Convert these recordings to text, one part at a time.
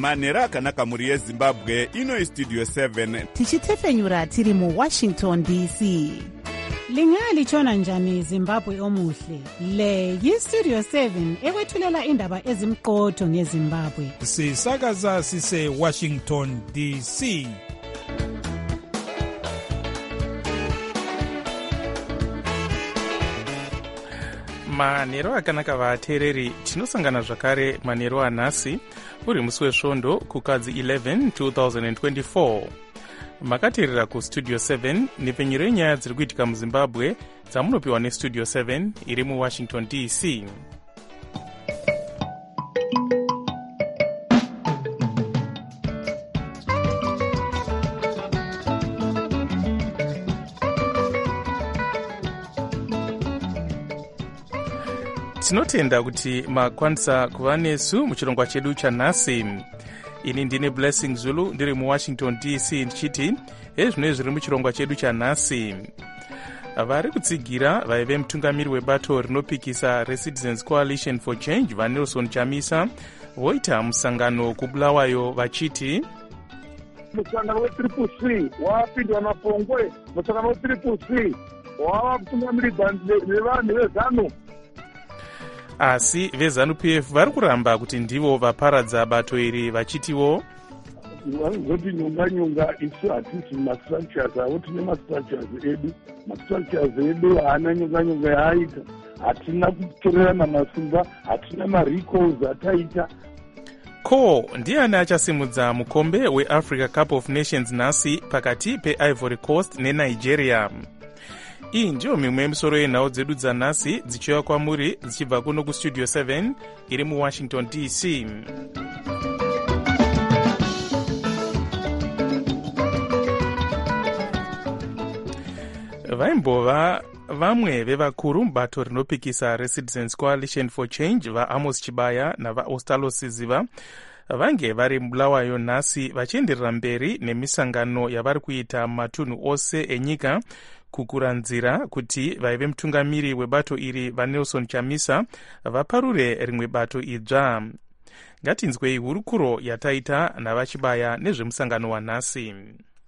manhero akanaka mhuri yezimbabwe. Ino istudio 7 tichitefenyura tiri muwashington dc. Lingalitshona njani Zimbabwe omuhle? Le yistudio 7 ekwethulela indaba ezimqotho ngeZimbabwe. Sisakaza sise Washington DC. manhero akanaka vateereri, tinosangana zvakare manhero anhasi uri musi wesvondo kukadzi 11 2024. makateerera kustudio 7 nepfenyuro yenyaya dziri kuitika muzimbabwe dzamunopiwa nestudio 7 iri muwashington dc. tinotenda kuti makwanisa kuva nesu muchirongwa chedu chanhasi. ini ndine Blessing Zulu ndiri muwashington dc ndichiti ezvino zviri muchirongwa chedu chanhasi. vari kutsigira vaive mutungamiri webato rinopikisa reCitizens Coalition for Change vaNelson Chamisa voita musangano kuBulawayo vachiti musangano we3C wapindwa napongwe, musangano we3C wava kutungamirirwa nevanhu vezanu. asi vezanu-pf vari kuramba kuti ndivo vaparadza bato iri vachitiwo vanozoti nyonga isu hatisi mastructures avo, tine mastructures edu. Mastructures edu haana nyonga yaaita, hatina kutorerana masimba, hatina marecalls ataita. ko ndiani achasimudza mukombe weAfrica Cup of Nations nhasi pakati peIvory Coast neNigeria? iyi ndiyo mimwe yemisoro yenhau dzedu dzanhasi dzichiuya kwamuri dzichibva kuno kustudio 7 iri muwashington dc. vaimbova vamwe vevakuru mubato rinopikisa reCitizens Coalition for Change vaAmos Chibaya navaOstalo Siziva vange vari muBulawayo nhasi vachienderera mberi nemisangano yavari kuita matunhu ose enyika kukura nzira kuti vaive mutungamiri webato iri vaNelson Chamisa vaparure rimwe bato idzva. ngatinzwei hurukuro yataita navachibaya nezvemusangano wanhasi.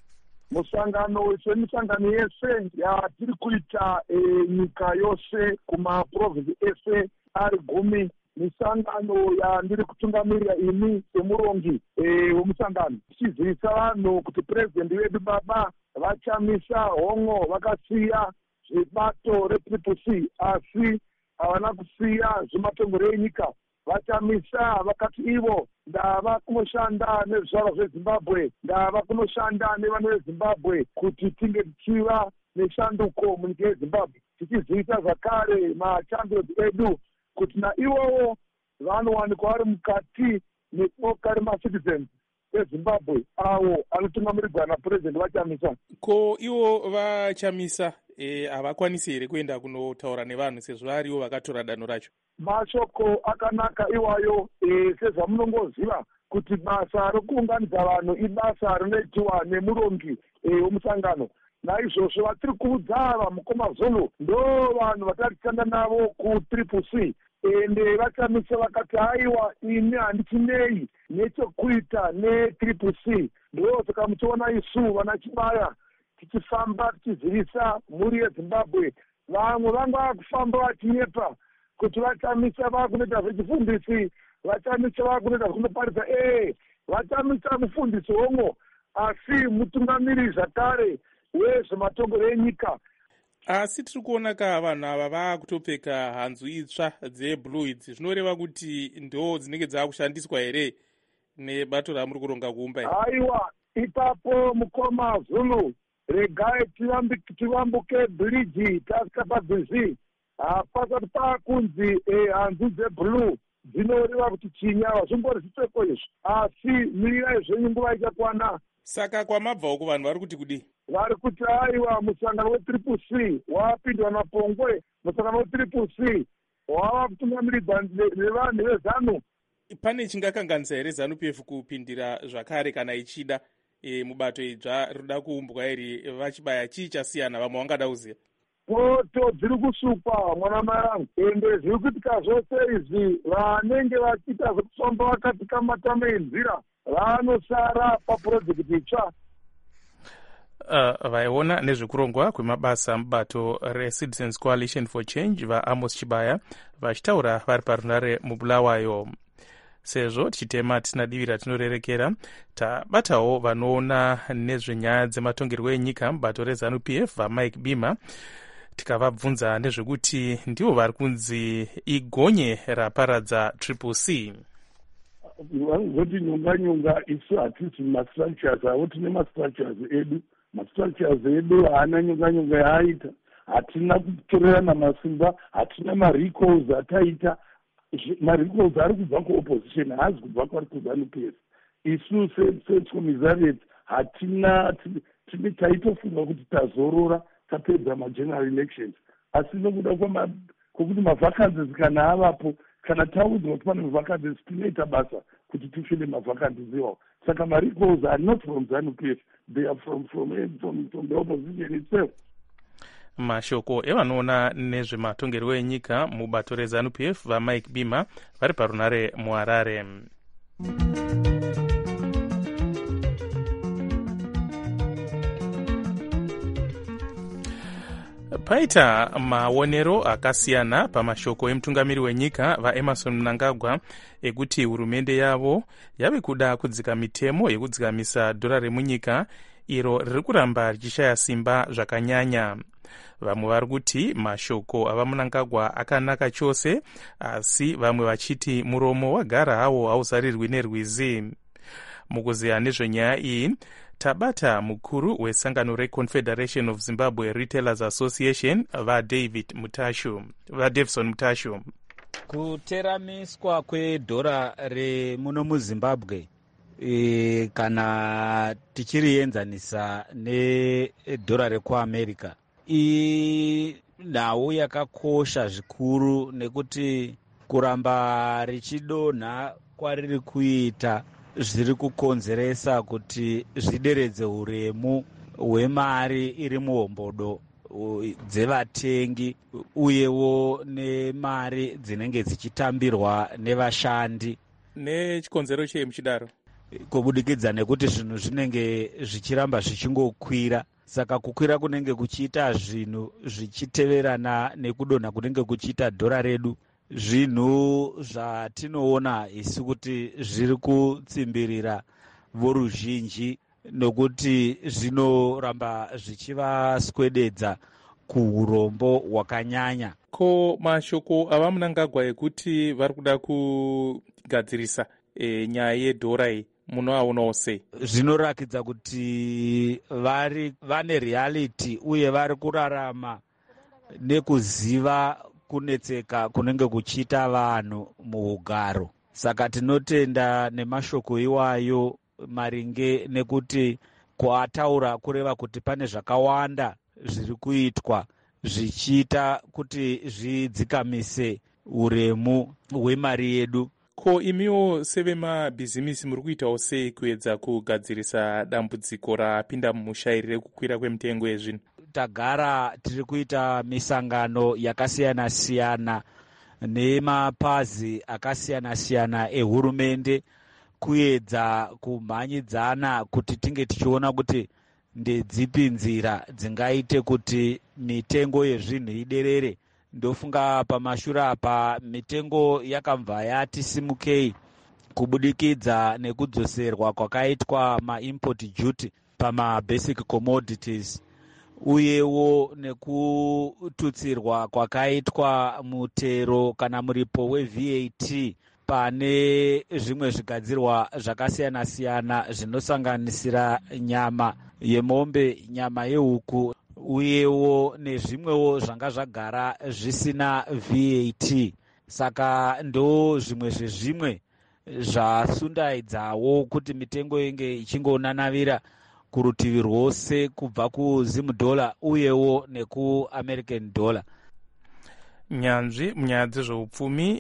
musangano semisangano yese yatiri kuita nyika yose kumaprovinsi ese ari 10. misangano yandiri kutungamirira ini semurongi wemusangano, tichizivisa vanhu kuti purezidendi vedu baba vaChamisa hongo vakasiya zvebato reCCC, asi havana kusiya zvematongero enyika. vaChamisa vakati ivo ndava kunoshanda nezvizvarwa zveZimbabwe, ndava kunoshanda nevanhu veZimbabwe kuti tinge tichiva neshanduko munyika yeZimbabwe. tichizivisa zvakare machampions edu kuti naivowo vanowanikwa vari mukati neboka remaCitizens eZimbabwe avo anotungamirirwa napurezidendi vaChamisa. ko ivo vaChamisa havakwanisi here kuenda kunotaura nevanhu sezvo varivo vakatora danho racho? mashoko akanaka iwayo, sezvamunongoziva kuti basa rokuunganidza vanhu ibasa rinoitiwa nemurongi wemusangano. naizvozvo vatiri kuudza ava mukoma Zulu ndo vanhu vatari kushanda navo ku3C. ende vaChamisa vakati haiwa ini handichinei nechekuita ne3C. ndo saka muchiona isu vana Chibaya tichifamba tichizivisa mhuri yeZimbabwe. vamwe vanga vakufamba vachinyepa kuti vaChamisa vakunoita zvechifundisi, vaChamisa vakunoita zvinoparidza. vaChamisa mufundisi hongo, asi mutungamiri zvakare wezvematongero enyika. asi tiri kuona ka vanhu ava vaakutopfeka hanzu itsva dzeblue idzi, zvinoreva kuti ndo dzinenge dzaakushandiswa here nebato ramuri kuronga kuumba here? haiwa, ipapo mukoma Zulu regai tivambuke bhiriji tasvika pabhizi. hapasati paakunzi hanzu dzeblue dzinoreva kuti chinyava, zvimbori zvipfeko izvi, asi mirirai zvenyu nguva ichakwana. saka kwamabva uko vanhu vari kuti kudii? vari kuti haiwa musangano we3C wapindwa napongwe, musangano we3C wava kutungamirirwa nevanhu vezanu. pane chingakanganisa here ZANU-PF kupindira zvakare kana ichida mubato idzva rinoda kuumbwa iri vachibaya? chii chasiyana vamwe vangada kuziva? poto dziri kusukwa mwana mayangu, ende zviri kuitika zvose izvi vanenge vachiita zvekufamba vakati kamatama enzira vanosara papurojekiti itsva. Vaiona nezvekurongwa kwemabasa mubato reCitizens Coalition for Change vaAmos Chibaya vachitaura vari parunare mubulawayo. Sezvo tichitema tisina divi ratinorerekera, tabatawo vanoona nezvenyaya dzematongerwo enyika mubato reZANU-PF vaMike Bima tikavabvunza nezvekuti ndivo vari kunzi igonye raparadza CCC. Vanozoti nyonga isu hatisi mastructures avo, tine mastructures edu. Mastructures edu haana nyonga yaaita, hatina kutorerana masimba, hatina marecalls ataita. Marecalls ari kubva kuopposition, haazi kubva kuZANU-PF. Isu seCommisariat hatina taitofunga kuti tazorora tapedza mageneral elections, asi nokuda kwokuti mavacancies kana avapo, kana taudzwa kuti pane mavacancies tinoita basa kuti tifile mavacancies iwawo. Saka marecalls are not from ZANU-PF, they are from the opposition itself. Mashoko evanoona nezvematongerwo enyika mubato reZANU-PF vaMike Bima vari parunare muHarare. Paita maonero akasiyana pamashoko emutungamiri wenyika vaEmerson Mnangagwa ekuti hurumende yavo yave kuda kudzika mitemo yekudzikamisa dhora remunyika iro riri kuramba richishaya simba zvakanyanya. Vamwe vari kuti mashoko avaMnangagwa akanaka chose, asi vamwe vachiti muromo wagara hawo hauzarirwi nerwizi. Mukuziya nezvenyaya iyi tabata mukuru wesangano reConfederation of Zimbabwe Retailers Association vaDavison Mutashu. Kuteramiswa kwedhora remuno muZimbabwe kana tichirienzanisa nedhora rekuAmerica inhau yakakosha zvikuru, nekuti kuramba richidonha kwariri kuita zviri kukonzeresa kuti zvideredze uremu hwemari iri muhombodo dzevatengi uyewo nemari dzinenge dzichitambirwa nevashandi. Nechikonzero chei muchidaro? Kubudikidza nekuti zvinhu zvinenge zvichiramba zvichingokwira, saka kukwira kunenge kuchiita zvinhu zvichiteverana nekudonha kunenge kuchiita dhora redu. Zvinhu zvatinoona isi kuti zviri kutsimbirira voruzhinji, nokuti zvinoramba zvichivaswededza kuurombo hwakanyanya. Ko mashoko avaMnangagwa ekuti vari kuda kugadzirisa nyaya yedhora iyi munoaonawo sei? Zvinorakidza kuti vane reality uye vari kurarama nekuziva kunetseka kunenge kuchiita vanhu muugaro. Saka tinotenda nemashoko iwayo maringe nekuti kuataura kureva kuti pane zvakawanda zviri kuitwa zvichiita kuti zvidzikamise uremu hwemari yedu. Ko imiwo sevemabhizimisi muri kuitawo sei kuedza kugadzirisa dambudziko rapinda mumushairi rekukwira kwemitengo yezvinhu? Tagara tiri kuita misangano yakasiyana-siyana nemapazi akasiyana-siyana ehurumende kuedza kumhanyidzana kuti tinge tichiona kuti ndedzipi nzira dzingaite kuti mitengo yezvinhu iderere. Ndofunga pamashure apa mitengo yakabva yati simukei kubudikidza nekudzoserwa kwakaitwa maimport duty pamabasic commodities, uyewo nekututsirwa kwakaitwa mutero kana muripo weVAT pane zvimwe zvigadzirwa zvakasiyana-siyana zvinosanganisira nyama yemombe, nyama yehuku, uyewo nezvimwewo zvanga zvagara zvisina VAT. Saka ndo zvimwe zvezvimwe zvasundaidzawo kuti mitengo inge ichingonanavira kurutivi rwose kubva kuZimudhola uyewo nekuAmerican dollar. Nyanzvi munyaya dzezveupfumi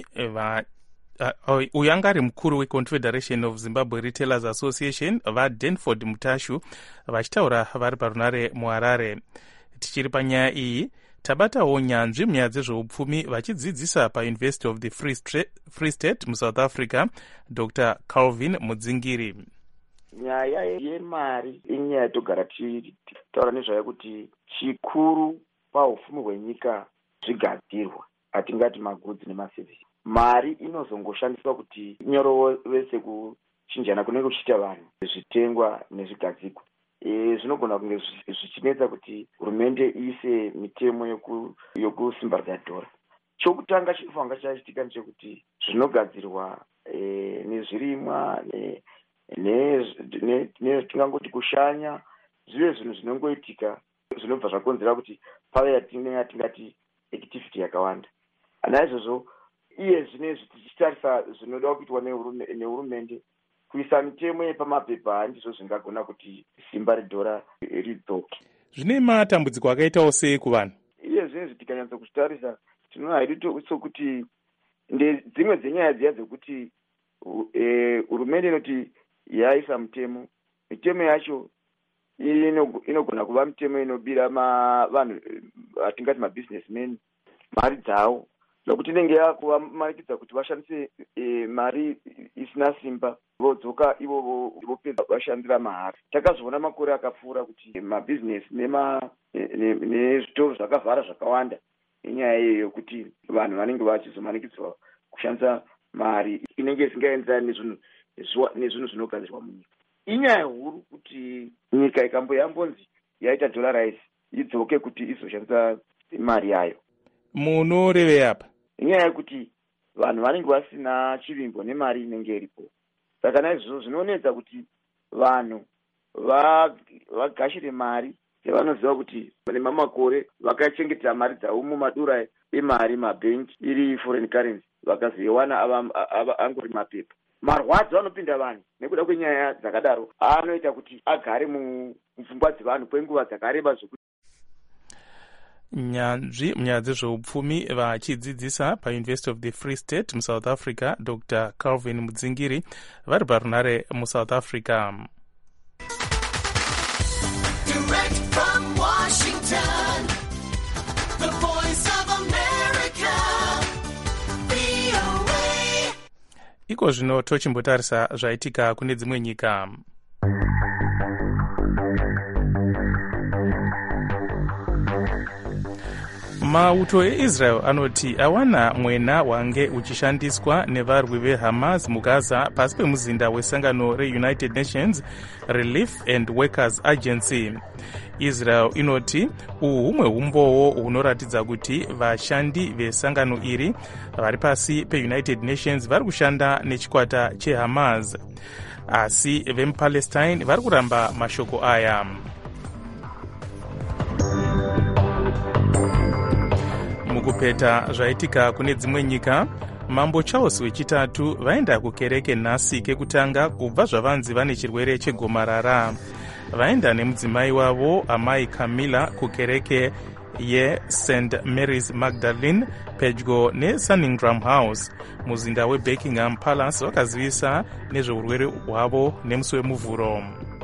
uyu anga ari mukuru weConfederation of Zimbabwe Retailers Association vaDanford Mutashu vachitaura vari parunare muHarare. Tichiri panyaya iyi tabatawo nyanzvi munyaya dzezveupfumi vachidzidzisa paUniversity of the Free State muSouth Africa Dr. Calvin Mudzingiri. nyaya yemari inyaya yatogara tichitaura nezvayo kuti chikuru paupfumi hwenyika zvigadzirwa, hatingati magudzi nemasevhisi. Mari inozongoshandiswa kuti inyorovese kuchinjana kunenge kuchiita vanhu, zvitengwa nezvigadzigwa. Zvinogona kunge zvichinetsa kuti hurumende iise mitemo yokusimbaradza dhora. Chokutanga chinofanira chachitika ndechekuti zvinogadzirwa nezvirimwa tingangoti kushanya zvive zvinhu zvinongoitika zvinobva zvakonzera kuti pave yatingati activity yakawanda. Naizvozvo iye zvinezvi tichitarisa zvinoda kuitwa nehurumende kuisa mitemo yepamapepa handizvo zvingagona kuti simba redhora ridzoke. Zvine matambudziko akaitawo sei kuvanhu? Iye zvinezvi tikanyatsa kuchitarisa tinoona hedu sokuti dzimwe dzenyaya dziya dzekuti hurumende inoti yaisa mitemo yacho inogona kuva mitemo inobira vanhu atingati mabusinessmen mari dzavo, nokuti inenge yakuvamarikidza kuti vashandise mari isina simba, vodzoka ivo vopedza vashandira mahara. Takazviona makore akapfuura kuti mabhizinesi nezvitoro zvakavhara zvakawanda inyaya iyoyo kuti vanhu vanenge vachizomanikidzwa kushandisa mari inenge isingaenzani nezvinhu zvinogadzirwa munyika. Inyaya huru kuti nyika ikamboyambonzi yaita dollarize idzoke kuti izoshandisa mari yayo. Munorevei apa? Inyaya yekuti vanhu vanenge vasina chivimbo nemari inenge iripo. Saka naizvozvo zvinonetsa kuti vanhu vagashire mari yavanoziva kuti nemamakore vakachengetera mari dzavo mumadura emari mabhengi iri foreign currency, vakazoiwana angori mapepa. Marwadzo anopinda vanhu nekuda kwenyaya dzakadaro anoita kuti agare mupfungwa dzevanhu kwenguva dzakareba zvokuti nyanzvi munyaya dzezveupfumi vachidzidzisa paUniversity of the Free State muSouth Africa, Dr. Calvin Mudzingiri vari parunare muSouth Africa. Direct from Washington, the voice of America, VOA. Iko zvino tochimbotarisa zvaitika kune dzimwe nyika. Mauto eIsrael anoti awana mwena wange uchishandiswa nevarwi veHamas muGaza pasi pemuzinda wesangano reUnited Nations Relief and Workers Agency. Israel inoti uhu humwe umbowo hunoratidza kuti vashandi vesangano iri vari pasi peUnited Nations vari kushanda nechikwata cheHamas, asi vemuPalestine vari kuramba mashoko aya. Mukupeta zvaitika kune dzimwe nyika, Mambo Charles wechitatu vaenda kukereke nhasi kekutanga kubva zvavanzi vane chirwere chegomarara. Vaenda nemudzimai wavo amai Camilla kukereke yeSt Mary's Magdalene pedyo neSandringham House muzinda weBuckingham Palace, vakazivisa nezveurwere hwavo nemusi wemuvhuro.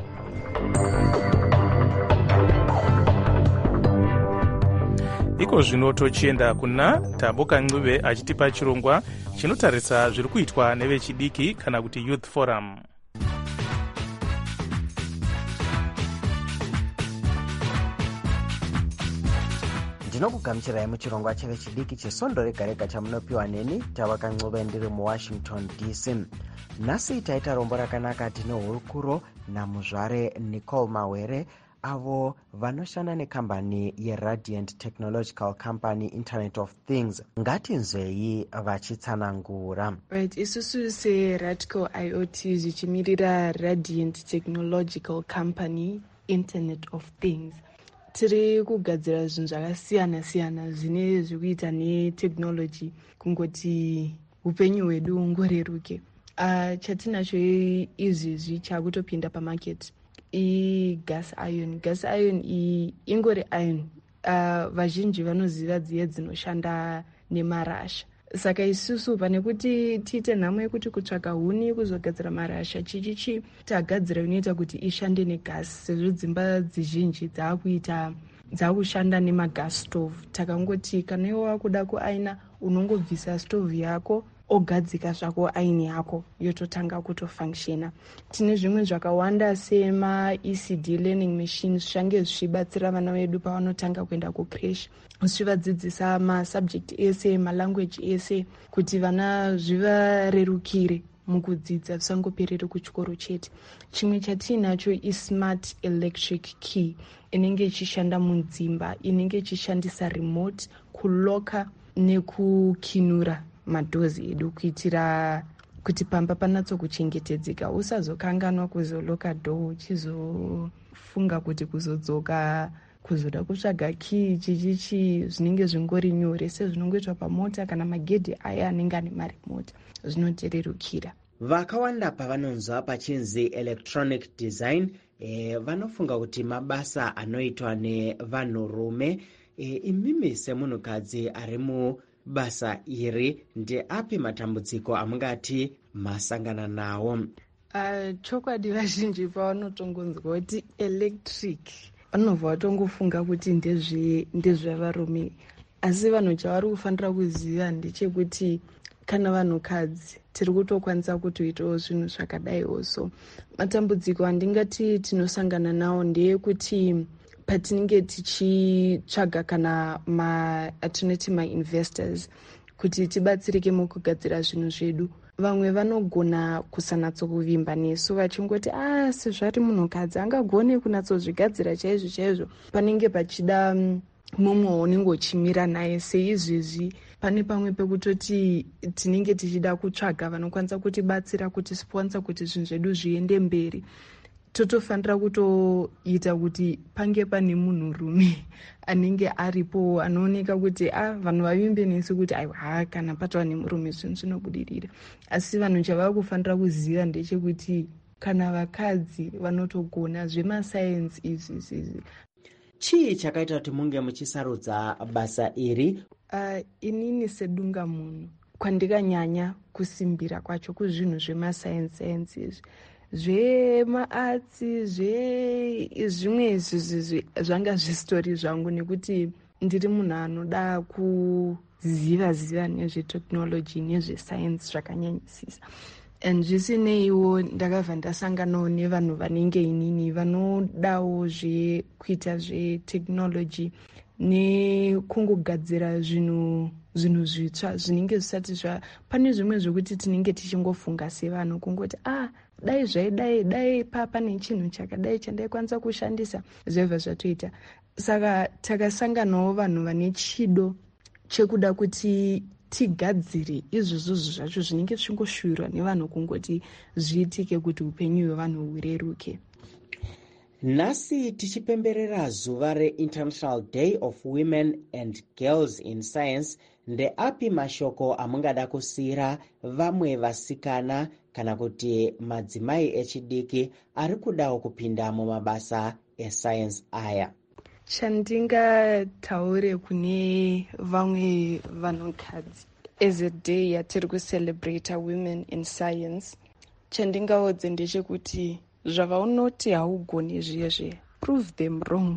Iko zvino tochienda kuna Tabo Kancube achitipa chirongwa chinotarisa zviri kuitwa nevechidiki kana kuti Youth Forum. Ndinokugamuchirai muchirongwa chevechidiki chesondo rega rega chamunopiwa neni Tabo Kancube ndiri muWashington DC. Nhasi taita rombo rakanaka tine hurukuro namuzvare Nicole Mawere avo vanoshanda nekambani yeRadiant Technological Company Internet of Things. Ngatinzwei vachitsanangura. Right, isusu seRadco IoT zvichimirira Radiant Technological Company Internet of Things. Tiri kugadzira zvinhu zvakasiyana siyana zvine zvekuita netechnology kungoti upenyu hwedu ngoreruke. Chatinacho izvizvi chakutopinda pamarket gas iron ingori iron. Vazhinji vanoziva dziye dzinoshanda nemarasha. Saka isusu pane kuti tiite nhamo yekuti kutsvaka huni kuzogadzira marasha chichichi tagadzira inoita kuti ishande negas, sezvo dzimba dzizhinji dzakushanda nemagas stove. Takangoti kana iwe wakuda kuaina unongobvisa stovhu yako ogadzika zvako aini yako yototanga kutofunctiona. Tine zvimwe zvakawanda sema-ECD learning machines zvange zvichibatsira vana vedu pavanotanga kuenda kucreche, zvichivadzidzisa masubject ese, malanguage ese, kuti vana zvivarerukire mukudzidza, zvisangoperere kuchikoro chete. Chimwe chatinacho ismart electric key inenge ichishanda mudzimba, inenge ichishandisa remote kuloka nekukinura madhozi edu kuitira kuti pamba panatsokuchengetedzeka, usazokanganwa kuzoloka dhoo uchizofunga kuti kuzodzoka kuzoda kutsvaga kii chichichi zvinenge zvingori nyore sezvinongoitwa pamota kana magedhi aya anenge ane marimota zvinotererukira. Vakawanda pavanonzwa pachinzi electronic design vanofunga kuti mabasa anoitwa nevanhurume. Imimi semunhukadzi ari mubasa iri, ndeapi matambudziko amungati masangana nawo? Chokwadi vazhinji pavanotongonzwa kuti electric vanobva vatongofunga kuti ndezvevarume, asi vanhu chavari kufanira kuziva ndechekuti kana vanhukadzi tiri kutokwanisa kutoitawo zvinhu zvakadaiwo. So matambudziko andingati tinosangana nawo ndeyekuti patinenge tichitsvaga kana atinoti ma-investors kuti tibatsirike mukugadzira zvinhu zvedu, vamwe vanogona kusanatsokuvimba nesu vachingoti sezvari munhukadzi angagone kunatsozvigadzira chaizvo chaizvo, panenge pachida mumwe unenge uchimira naye. Seizvezvi pane pamwe pekutoti tinenge tichida kutsvaga vanokwanisa kutibatsira kuti sponsor kuti zvinhu zvedu zviende mberi, totofanira kutoita kuti pange pane munhurume anenge aripo anooneka kuti vanhu vavimbe nesu kuti aiwa kana patova nemurume zvinhu zvinobudirira. Asi vanhu chavava kufanira kuziva ndechekuti kana vakadzi vanotogona zvemasayensi izvi. Chii chakaita kuti munge muchisarudza basa iri? Inini sedunga munhu kwandikanyanya kusimbira kwacho kuzvinhu zvemasayensi izvi, zvemaartsi, zvimwe izvi zvanga zvistori zvangu, nekuti ndiri munhu anoda kuziva nezvetekinoloji nezvesayensi zvakanyanyisisa. And zvisineiwo ndakabva ndasanganawo nevanhu vanenge inini vanodawo zvekuita zvetekinoloji nekungogadzira zvinhu zvitsva zvinenge zvisati pane zvimwe zvokuti tinenge tichingofunga sevanhu kungoti dai zvaidai pane chinhu chakadai chandaikwanisa kushandisa, zvaibva zvatoita. Saka takasanganawo vanhu vane chido chekuda kuti tigadzire izvozvo zvacho zvinenge zvingoshuvirwa nevanhu kungoti zviitike kuti upenyu hwevanhu hureruke. Nhasi tichipemberera zuva re-International Day of Women and Girls in Science, ndeapi mashoko amungada kusiyira vamwe vasikana kana kuti madzimai echidiki ari kudawo kupinda mumabasa esayensi aya? Chandingataure kune vamwe vanhukadzi as a day yatiri kucelebrata women in science, chandingaudze ndechekuti zvavaunoti haugoni zviyezve, prove them wrong.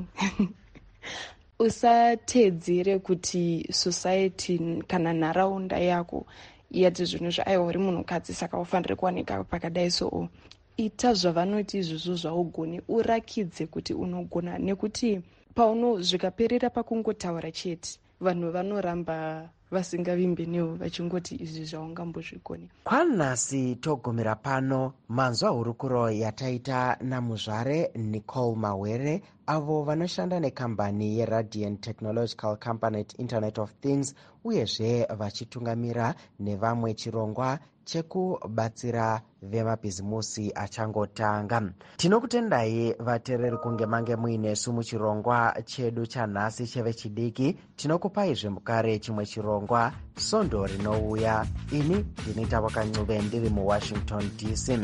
Usateedzere kuti society kana nharaunda yako yati zvinhu zvaaiwa uri munhukadzi saka ufanire kuwanika pakadai so. Ita zvavanoti izvozvo zvaugoni, urakidze kuti unogona, nekuti zvikaperera pakungotaura chete vanhu vanoramba vasingavimbe newo vachingoti izvi zvaungambozvikoni. Kwanhasi togumira pano manzwa hurukuro yataita namuzvare Nicole Mawere, avo vanoshanda nekambani yeRadiant Technological Company at Internet of Things, uyezve vachitungamira nevamwe chirongwa chekubatsira vemabhizimusi achangotanga. Tinokutendai vateereri kunge mange muinesu muchirongwa chedu chanhasi chevechidiki. Tinokupaizve mukare chimwe chirongwa Sondo rinouya. Ini ndini Tavakancuve ndiri muWashington DC.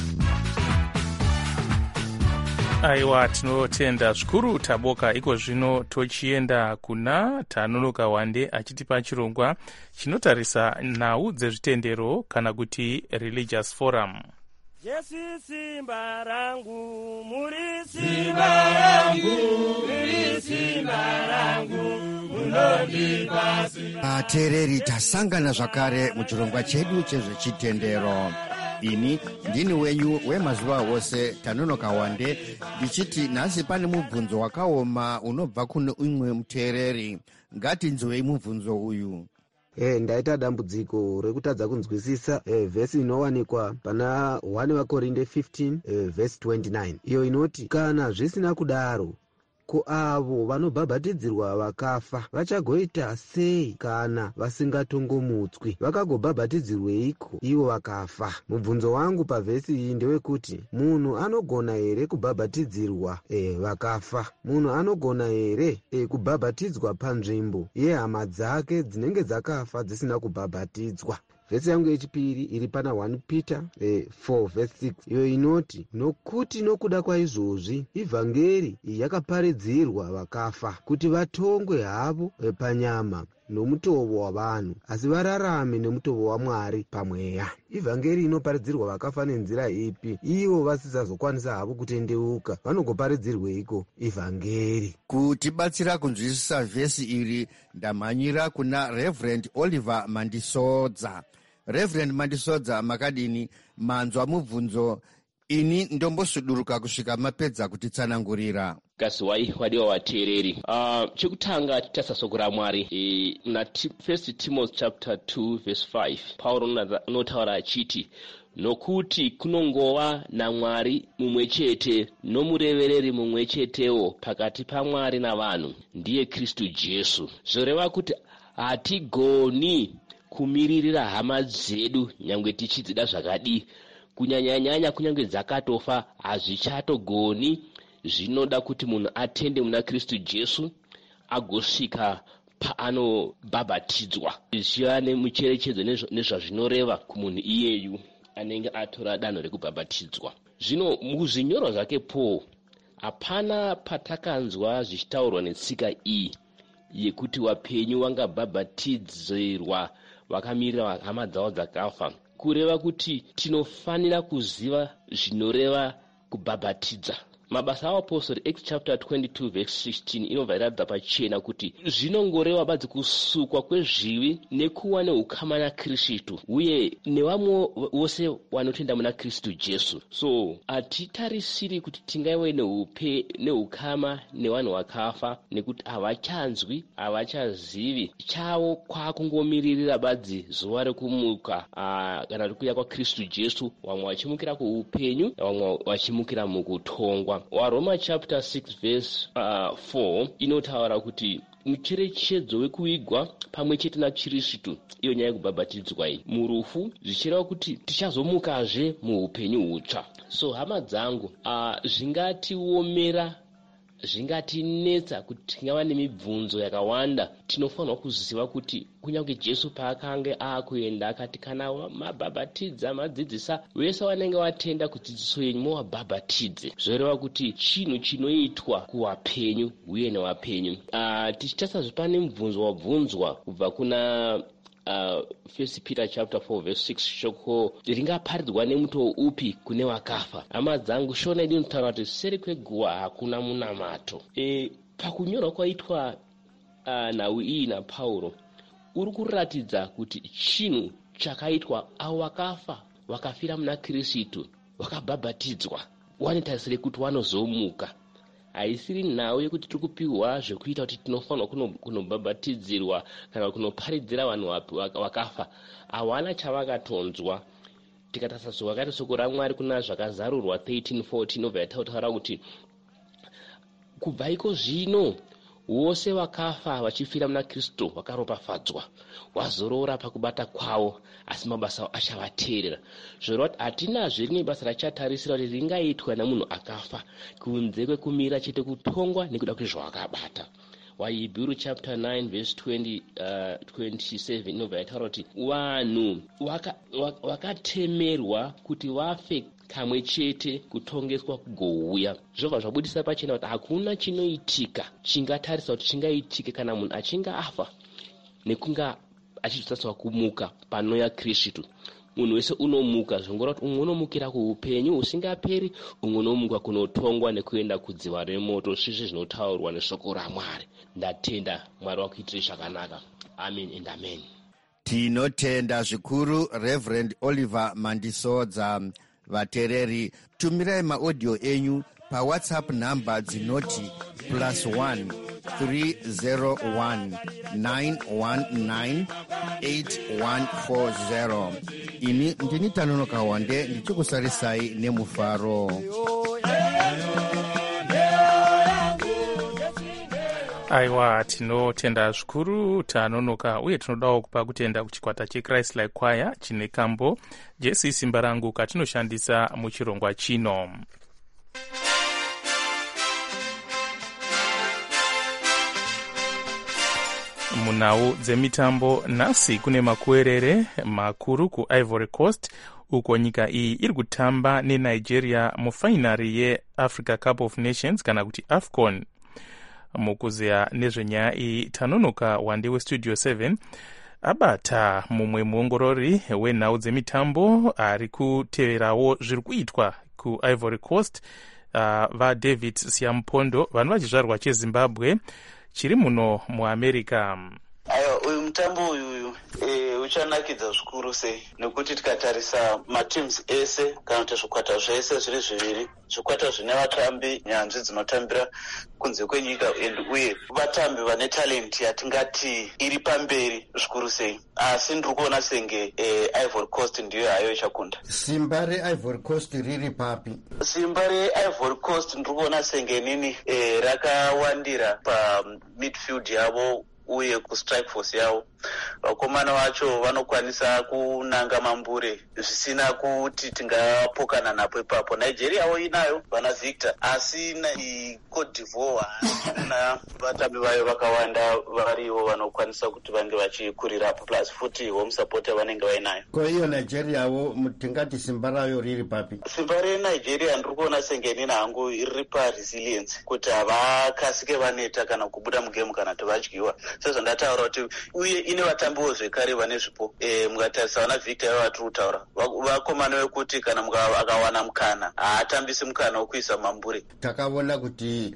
Aiwa, tinotenda zvikuru Taboka. Iko zvino tochienda kuna Tanunuka Wande achitipa chirongwa chinotarisa nhau dzezvitendero kana kuti religious forum. Yesu simba rangu, muri simba rangu, muri simba rangu, munondipasi. Ateereri tasangana zvakare muchirongwa chedu chezvechitendero. Ini ndini wenyu wemazuva ose Tanonoka Wande, ndichiti nhasi pane mubvunzo wakaoma unobva kune umwe muteereri. Ngatinzwei mubvunzo uyu. Ndaita dambudziko rekutadza kunzwisisa vhesi inowanikwa pana 1 Vakorinde 15 vhesi 29 iyo inoti, kana zvisina kudaro, ko avo vanobhabhatidzirwa vakafa vachagoita sei kana vasingatongomutswi? Vakagobhabhatidzirweiko ivo vakafa? Mubvunzo wangu pavhesi iyi ndewekuti, munhu anogona here kubhabhatidzirwa vakafa? Munhu anogona here kubhabhatidzwa panzvimbo yehama dzake dzinenge dzakafa dzisina kubhabhatidzwa? Vhesi yangu yechipiri iri pana 1 Peter 4 vhesi 6 iyo inoti, nokuti nokuda kwaizvozvi ivhangeri yakaparidzirwa vakafa kuti vatongwe havo panyama nomutovo wavanhu, asi vararame nemutovo waMwari pamweya. Ivhangeri inoparidzirwa vakafa nenzira ipi? Ivo vasisazokwanisa havo kutendeuka, vanogoparidzirweiko ivhangeri? Kutibatsira kunzwisisa vhesi iri ndamhanyira kuna Reverend Oliver Mandisodza. Reverend Mandisodza, makadini? Manzwa mubvunzo. Ini ndombosuduruka kusvika mapedza kutitsanangurira. Kasiwai wadiwa wateereri. Chekutanga titasasokora Mwari. Na 1 Timothy chapter 2 verse 5. Paulo unotaura achiti, nokuti kunongova naMwari mumwe chete nomurevereri mumwe chetewo pakati paMwari navanhu, ndiye Kristu Jesu. Zvoreva kuti hatigoni kumiririra hama dzedu nyangwe tichidzida zvakadi, kunyanyanyanya kunyange dzakatofa hazvichatogoni. Zvinoda kuti munhu atende muna Kristu Jesu agosvika paanobhabhatidzwa, zvichiva nemucherechedzo nezvazvinoreva kumunhu iyeyu anenge atora danho rekubhabhatidzwa. Zvino muzvinyorwa zvake Paul hapana patakanzwa zvichitaurwa netsika iyi yekuti wapenyu wangabhabhatidzirwa vakamirira hama dzavo dzakafa, kureva kuti tinofanira kuziva zvinoreva kubhabhatidza. Mabasa avapostori Acts chapter 22 verse 16 inobva iratidza pachena kuti zvinongoreva badzi kusukwa kwezvivi nekuva neukama naKristu uye nevamwe vose vanotenda muna Kristu Jesu. So hatitarisiri kuti tingaive neukama nevanhu vakafa, nekuti havachanzwi, havachazivi. Chavo kwakungomiririra badzi zuva rekumuka kana rekuuya kwaKristu Jesu, vamwe vachimukira kuupenyu, vamwe vachimukira mukutongwa. WaRoma chapter 6 verse 4 inotaura kuti mucherechedzo wekuvigwa pamwe chete naKristu, iyo nyaya yekubhabhatidzwa iyi murufu, zvichireva kuti tichazomukazve muupenyu hutsva. So hama dzangu, zvingatiomera, zvingatinetsa kuti tingava nemibvunzo yakawanda, tinofanirwa kuziva kuti kunyange Jesu paakanga akuenda akati, kana mabhabhatidza madzidzisa vese vanenge vatenda kudzidziso yenyu muvabhabhatidze, zvoreva kuti chinhu chinoitwa kuvapenyu uye nevapenyu. Tichitasazve pane mubvunzo wabvunzwa kubva kuna 1 Peter chapter 4 verse 6, shoko ringaparidzwa nemuto upi kune vakafa? Hama dzangu, shona idi notaura kuti seri kweguva hakuna munamato. Pakunyorwa kwaitwa nhau iyi naPauro, uri kuratidza kuti chinhu chakaitwa avo vakafa vakafira muna Kristu vakabhabhatidzwa wanetarisire kuti wanozomuka. Haisiri nhau yekuti tiri kupiwa zvekuita kuti tinofanirwa kunobhabhatidzirwa kana kunoparidzira vanhu vakafa. Hawana chavakatonzwa. Tikatarisa wakati soko raMwari kuna zvakazarurwa 13:14 obva yataura kuti kubva iko zvino vose vakafa vachifira muna Kristu vakaropafadzwa, wazorora pakubata kwavo, asi mabasa achavateerera. Zvoreva kuti hatinazve rimwe basa rachatarisira kuti ringaitwa namunhu akafa kunze kwekumira chete kutongwa nekuda kwezvawakabata. WaHebrew chapter 9 verse 27 inobva yataura kuti vanhu vakatemerwa kuti vafe kamwe chete kutongeswa kugouya. Zvobva zvabudisa pachena kuti hakuna chinoitika chingatarisa kuti chingaitike kana munhu achinga afa nekunga achizotariswa kumuka panouya Kristu. munhu wese unomuka zvongora kuti umwe unomukira kuupenyu usingaperi, umwe unomuka kunotongwa nekuenda kudziva remoto, svisvi zvinotaurwa neshoko raMwari. Ndatenda Mwari wakuitire zvakanaka. Amen and amen. Tinotenda zvikuru Reverend Oliver Mandisodza. Vatereri, tumirai maaudio enyu paWhatsApp namba dzinoti +1 301 919 8140. Ini ndini Tanonoka Wande ndichikusarisai nemufaro. Aiwa, tinotenda zvikuru Tanonoka, uye tinodawo kupa kutenda kuchikwata cheChrist Like Choir chine kambo Jesu simba rangu katinoshandisa muchirongwa chino. Munhau dzemitambo nhasi kune makuerere makuru kuIvory Coast, uko nyika iyi iri kutamba neNigeria mufainari yeAfrica Cup of Nations kana kuti AFCON. Mukuzeya nezvenyaya iyi, Tanonoka Wande weStudio 7 abata mumwe muongorori wenhau dzemitambo ari kuteverawo zviri kuitwa kuIvory Coast, vaDavid Siampondo, vanhu vachizvarwa cheZimbabwe chiri muno muAmerica. Aiwa, uyu mutambo uyu uchanakidza zvikuru sei, nekuti tikatarisa matims ese kana kuti zvikwata zvese zviri zviviri, zvikwata zvine vatambi nyanzvi dzinotambira kunze kwenyika uye vatambi vane talent yatingati iri pamberi zvikuru sei, asi ndiri kuona senge Ivory Coast ndiyo hayo ichakunda. Simba reIvory Coast riri papi? Simba reIvory Coast ndiri kuona senge nini rakawandira pamidfield yavo uye kustrike force yavo. Vakomana vacho vanokwanisa kunanga mambure zvisina kuti tingapokana napo ipapo. Nigeria wo inayo vana Victor, asi Cote d'Ivoire na vatambi vayo vakawanda variwo vanokwanisa kuti vange vachikurirapo, plus futi home support vanenge vainayo. Ko iyo Nigeria wo mutingati simba rayo riri papi? Simba reNigeria ndiri kuona senge nini hangu iri paresilience, kuti havakasike vaneta kana kubuda mugame kana kuti vadyiwa. Sezvo ndataura kuti uye ine vatambiwo zvekare vane zvipo. Mukatarisa vana Victor vatiri kutaura vakomana vekuti kana akawana mukana haatambisi mukana wekuisa mambure. Takaona kuti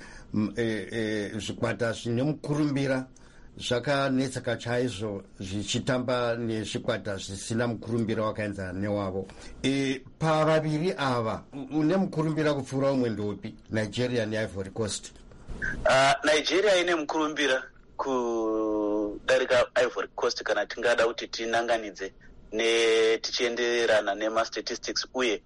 zvikwata zvine mukurumbira zvakanetseka chaizvo zvichitamba nezvikwata zvisina mukurumbira wakaenzana newavo. Pavaviri ava une mukurumbira kupfuura umwe ndopi, Nigeria neIvory Coast? Nigeria ine mukurumbira kudarika Ivory Coast kana tingada kuti tinanganidze tichienderana nemastatistics uye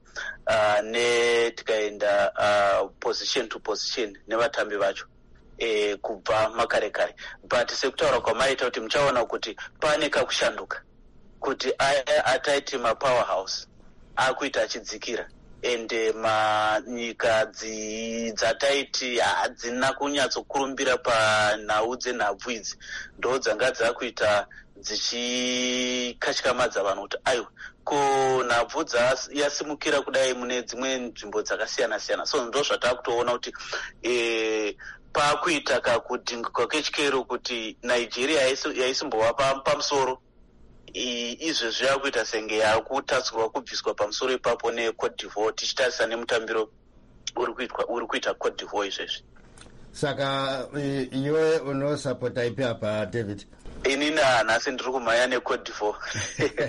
tikaenda position to position nevatambi vacho kubva makare kare. But sekutaura kwamaita kuti muchaona kuti pane kakushanduka, kuti ataiti mapowerhouse akuita achidzikira, ende manyika dzataiti hadzina kunyatsokurumbira panhau dzenhabvu idzi ndo dzanga dzakuita dzichikatyamadza vanhu kuti aiwa, ko nhabvu yasimukira kudai mune dzimwe nzvimbo dzakasiyana siyana. So ndo zvatakutoona kuti pakuita kakudhinguka kechikero kuti Nigeria yaisimbova pamusoro, izvezvi yakuita senge yakutatsurwa kubviswa pamusoro ipapo neCote d'Ivoire, tichitarisa nemutambiro uri kuita Cote d'Ivoire izvezvi. Saka iwe unosapota ipi apa David? Inini nhasi ndiri kumhanya neCote d'Ivoire.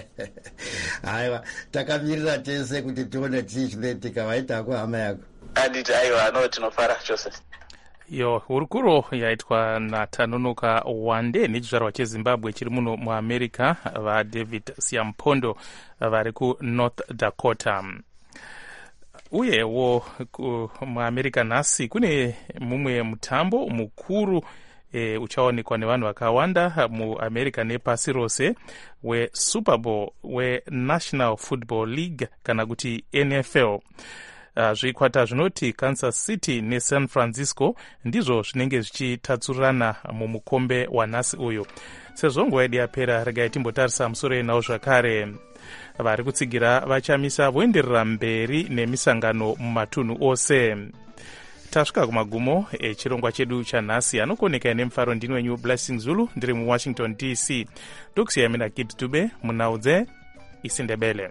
Aiwa, takamirira tese kuti tione tichichiitika. Vaitako hama yako? Anditi aiwa, no tinofara chose. Yo, hurukuro yaitwa naTanonoka Wande nechizvarwa cheZimbabwe chiri muno muAmerica, vaDavid Siampondo vari kuNorth Dakota. Uyewo muAmerica nhasi kune mumwe mutambo mukuru uchaonekwa nevanhu vakawanda muAmerica nepasi rose, weSuper Bowl weNational Football League kana kuti NFL. Zvikwata zvinoti Kansas City neSan Francisco ndizvo zvinenge zvichitatsurana mumukombe wanhasi uyu. Sezvo nguva yedu yapera, regai timbotarisa musoro enhau zvakare. Vari kutsigira vachamisa voenderera mberi nemisangano mumatunhu ose. Tasvika kumagumo echirongwa chedu chanhasi. Anokoneka nemufaro ndini wenyu Blessing Zulu, ndiri muWashington DC. Ndokusiyai mina Kid Dube munhau isindebele.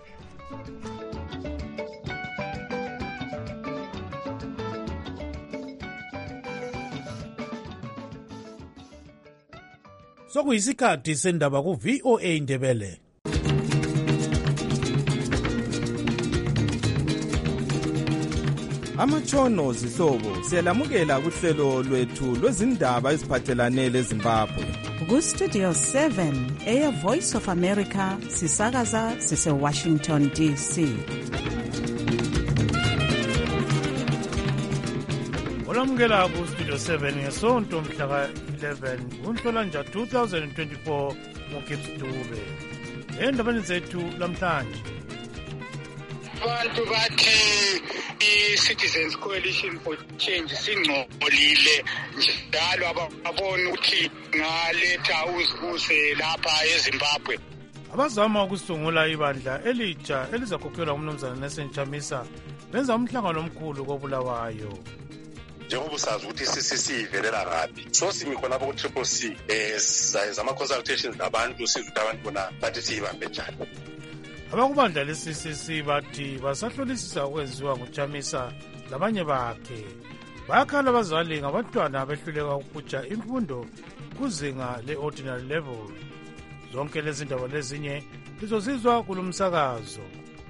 Sokuyisikhathi sendaba ku VOA Indebele. Amatshono zihlobo siyalamukela kuhlelo lwethu lwezindaba eziphathelane leZimbabwe. Ku-Studio 7 Air Voice of America sisakaza sise-Washington DC. Olamukela ku-Studio 7 ngesonto mhla ka-11 kuNhlolanja 2024 ngoGibbs Dube. Endabeni zethu lamhlanje. Abantu bathi i-Citizens Coalition for Change singcolile njalo ababona ukuthi ngaletha uzibuse lapha eZimbabwe. Abazama ukusungula ibandla elitsha elizakhokhelwa ngumnumzana Nelson Chamisa benza umhlangano omkhulu koBulawayo. Njengoba usazi ukuthi i-CCC ivelela ngaphi, so simi khonapho ku-Triple C zama-consultations labantu siza ukuthi abantu bona bathi siyibambe njani. Abakubandla le-CCC bathi basahlolisisa ukwenziwa nguChamisa labanye bakhe. Bayakhala abazali ngabantwana behluleka ukuphutsha imfundo kuzinga le-ordinary level. Zonke lezi ndaba lezinye lizosizwa kulo msakazo.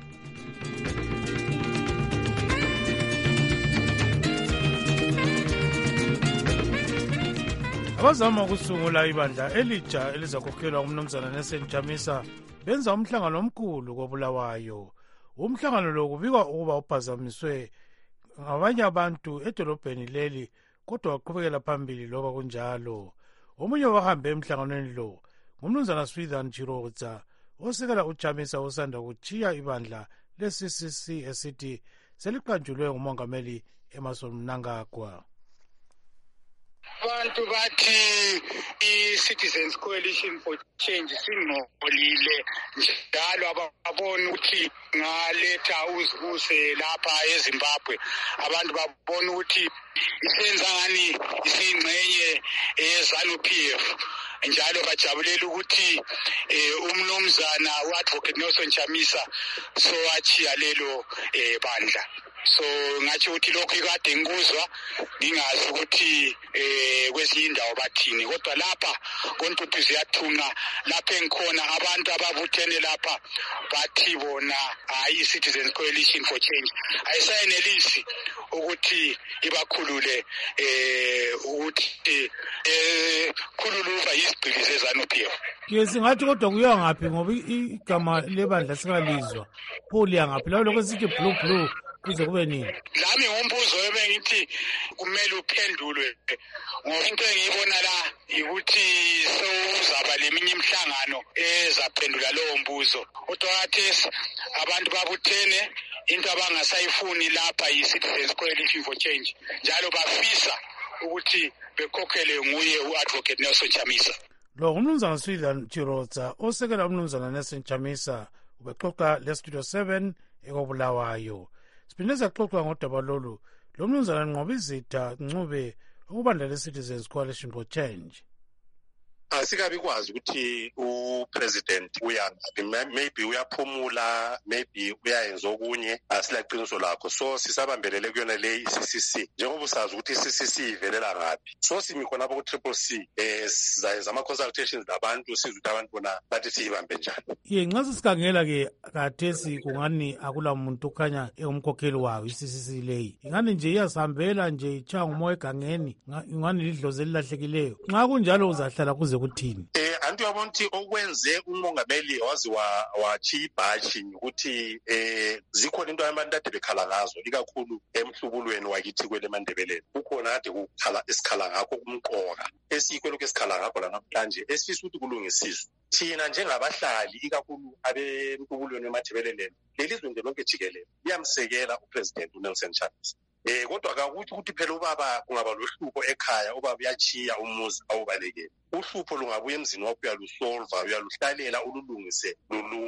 Abazama ukusungula ibandla elitsha elizakhokhelwa ngumnumzana Nelson Chamisa benza umhlangano omkhulu koBulawayo. Umhlangano lo kubikwa ukuba uphazamiswe ngabanye abantu edolobheni leli, kodwa waqhubekela phambili loba kunjalo. Omunye wahambe emhlanganweni lo ngumnumzana Swithan Chirodza osekela uChamisa osanda kuchiya ibandla le-CCC esithi seliqanjulwe ngumongameli Emmerson Mnangagwa. Abantu bathi i-Citizens Coalition for Change singcolile njalo ababona ukuthi ngaletha uzibuse lapha eZimbabwe. Abantu babona ukuthi isenza ngani isingcenye eZANU-PF njalo bajabulela ukuthi umnumzana uAdvocate Nelson Chamisa so achiya lelo bandla. So ngathi ukuthi lokho ikade ngikuzwa ngingazi ukuthi kwezinye indawo bathini, kodwa lapha kontuthu ziyathunqa lapha engikhona abantu ababuthene lapha bathi bona hayi i-Citizens Coalition for Change ayisayenelisi ukuthi ibakhulule ukuthi khululuva izigcili zeZANU-PF. Singathi kodwa kuya ngaphi ngoba igama lebandla singalizwa. Pho liya ngaphi lawo lokho sithi blue kuze kube nini? Lami ngumbuzo ebengithi kumele uphendulwe ngoba into engiyibona la ukuthi sowuzaba leminye imihlangano ezaphendula lowo mbuzo. Kodwa khathesi abantu babuthene into abangasayifuni lapha yi-Citizens Coalition for Change njalo bafisa ukuthi bekhokhele nguye uAdvocate Nelson Chamisa. Lo ngumnumzana Swithan Chirodza osekela umnumzana Nelson Chamisa ubexoxa le-Studio 7 ekoBulawayo. Siphinde saxoxa ngodaba lolu lo mnumzana Nqobizitha Ncube ukubandla le-Citizens Coalition for Change. Asikabi kwazi ukuthi upresident uyangaphi, maybe uyaphumula, maybe uyayenza okunye, asilaqiniso lakho. So sisabambelele kuyona le i-CCC njengoba usazi ukuthi i-CCC ivelela ngaphi. So simi khonapho ku-Triple C zama-consultations labantu siza ukuthi abantu bona bathi siyibambe njani. Nxa sisikhangela-ke khathesi kungani akula muntu okhanya engumkhokheli wayo i-CCC leyi. Ingani nje iyasihambela nje itshaya ngumoya egangeni, ingani lidlozi elilahlekileyo. Nxa kunjalo uzahlala kuze kuthini? Anti uyabona ukuthi okwenze umongameli wazi wachiya ibhashi ukuthi zikhona into abantu ade bekhala ngazo ikakhulu emhlubulweni wakithi kwele Mandebeleni. Kukhona ade kukhala esikhala ngakho kumqoka esikho lokho esikhala ngakho la namhlanje esifisa ukuthi kulungisiswe. Thina njengabahlali ikakhulu abemhlubulweni weMandebeleni lelizwe nje lonke jikelele liyamsekela upresident uNelson Chamisa. Kodwa akakuthi ukuthi phela ubaba kungaba lohlupho ekhaya, ubaba uyachiya umuzi awubalekele. Uhlupho lungabuya emzini wakho uyalusolva, uyaluhlalela ululungise lulunge.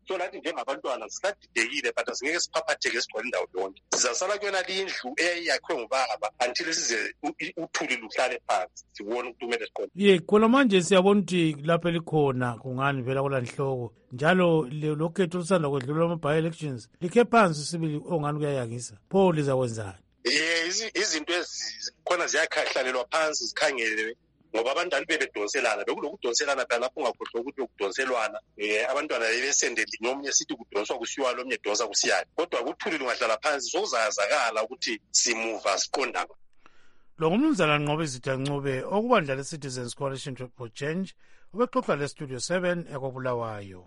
so lathi njengabantwana sisadidekile but asingeke siphaphatheke sigcwale indawo yonke. Sizasala kuyona lindlu eyakhiwe ngubaba until size uthuli luhlale phansi sibone ukuthi kumele siqonde. Ye khona manje siyabona ukuthi lapha likhona kungani vela kulanhloko njalo lokhetho lusanda kwedlula ama-by-elections likhe phansi sibili ongani kuyayangisa pho lizakwenzani? Izinto ezikhona ziyakhahlalelwa phansi zikhangelwe ngoba abantwana bebedonselana bekulokudonselana phela lapho ungakhohlwa ukuthi ukudonselwana abantwana bebesende linye omunye sithi kudonswa kusiwa lo omunye donsa kusiyani kodwa kuthuli lungahlala phansi sokuzayazakala ukuthi simuva siqonda. Lo ngumnumzana Nqobe Zitha Ncube okubandla le-Citizens Coalition for Change ubexoxa le-Studio 7 ekobulawayo.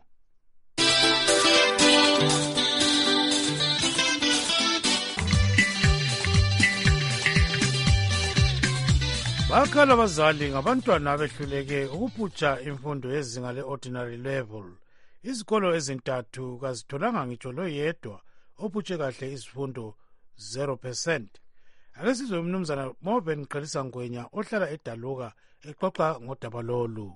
Bakhala abazali ngabantwana abehluleke ukuphutsha imfundo yezinga le-ordinary level. Izikolo ezintathu kazitholanga ngitsho loyedwa ophutshe kahle izifundo 0%. Ake sizwe umnumzana Moben Qhelisa Ngwenya ohlala eDaluka exoxa ngodaba lolu.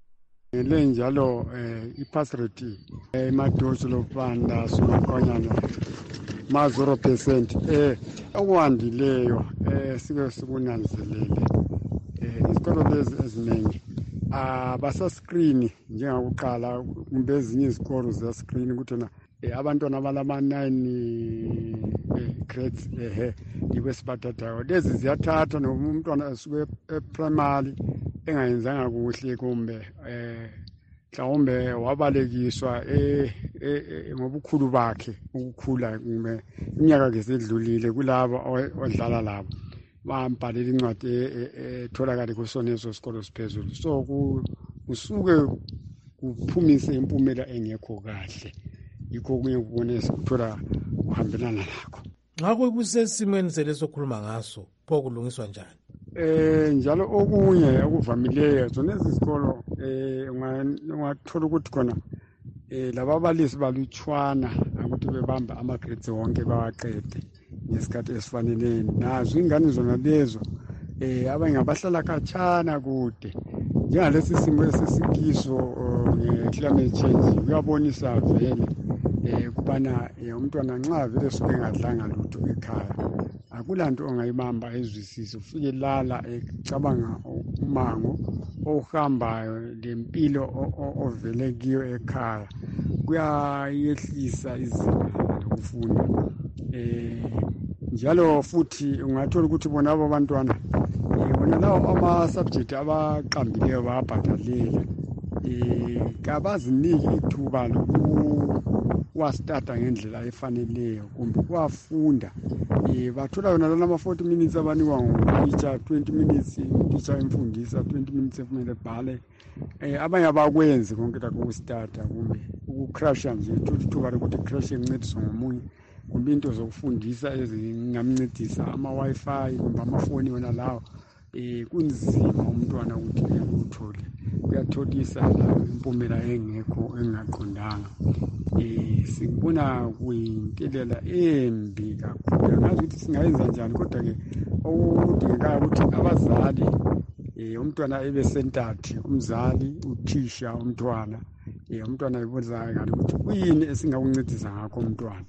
Njalo i-pass rate emadosi lopanda sumakonyana ma 0%. Okwandileyo sike sikunanzelele izikolo lezi eziningi abasaskrini njengakuqala kumbe ezinye izikolo ziyaskrini ukuthi na abantwana abalama-9 grades yibo esibathathayo. Lezi ziyathatha noma umntwana esuke eprimary engayenzanga kuhle kumbe mhlawumbe wabalekiswa ngobukhulu bakhe ukukhula kumbe iminyaka kesedlulile kulabo odlala labo bambhalela incwadi etholakala kusoneso sikolo siphezulu so kusuke kuphumise impumela engekho kahle yikho kunye kubone sikuthola kuhambelana nakho. Ngakho kusesimweni selesokhuluma ngaso pho kulungiswa njani? Njalo okunye okuvamileyo zona izikolo ungathola ukuthi khona lababalisi balutshwana ukuthi bebamba ama-grades wonke bawaqede ngesikhathi esifaneleyo. Nazo ingane zona lezo abanye abahlala khatshana kude njengalesi simo esesikiso nge-climate change kuyabonisa vele kubana umntwana nxa vele suke engadlanga lutho ekhaya akulanto ongayibamba ezwisise ufike lala ecabanga umango ohambayo lempilo ovele kiyo ekhaya kuyayehlisa izinga lokufunda. Njalo futhi ungathola ukuthi bona abo bantwana bona lawo ama-subject abaqambileyo bayabhadalela kabaziniki ithuba lokuwastata ngendlela efaneleyo kumbe kuwafunda bathola yona lana ama-40 minutes abanikwa ngutitsha 20 minutes utitsha imfundisa 20 minutes ekumele bhale abanye abakwenzi konke lakho ukustata kumbe ukucrasha nje ithuba lokuthi crash encediswa ngomunye kumbe into zokufundisa ezingamncedisa ama-Wi-Fi kumbe amafoni wona lawo kunzima umntwana ukuthi uthole kuyatholisa impumela engekho engaqondanga. Sikubona kuyintelela embi kakhulu angazi ukuthi singayenza njani kodwa-ke okudingekayo ukuthi abazali umntwana ebe sentathe umzali uthisha umntwana umntwana ebonakala ukuthi kuyini esingakuncedisa ngakho umntwana.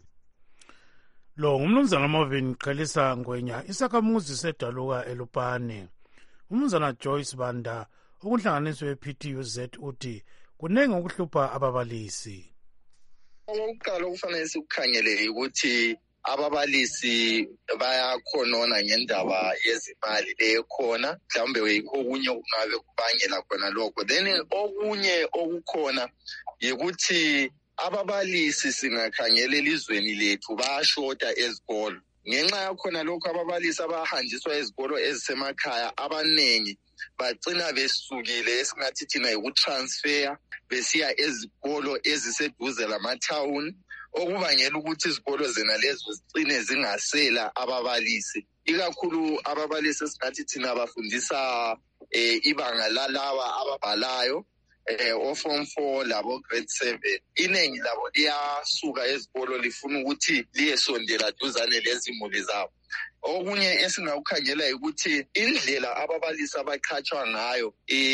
Lo ngumnumzana Marvin Qhelisa Ngwenya isakhamuzi seDaluka eLupane. Umnumzana Joyce Banda okunhlanganiso ye-PTUZ uthi kunenge ukuhlupha ababalisi. Okokuqala okufanele sikukhangele ukuthi ababalisi bayakhonona ngendaba yezimali lekhona mhlawumbe yikho okunye okungabe kubangela khona lokho. Then okunye okukhona yikuthi ababalisi singakhangela elizweni lethu bayashota ezikolo. Ngenxa yakhona lokho ababalisi abahanjiswa ezikolo ezisemakhaya abanengi bagcina besukile esingathi thina yikutransfer besiya ezikolo eziseduze lamathawuni okubangela ukuthi izikolo zena lezo zicine zingasela ababalisi. Ikakhulu ababalisi esingathi thina bafundisa ibanga lalawa ababhalayo form 4 labo grade 7 iningi labo liyasuka ezikolo lifuna ukuthi liyesondela duzane lezimuli zabo. okunye esingawukhangela ukuthi indlela ababalisi abaqhatshwa ngayo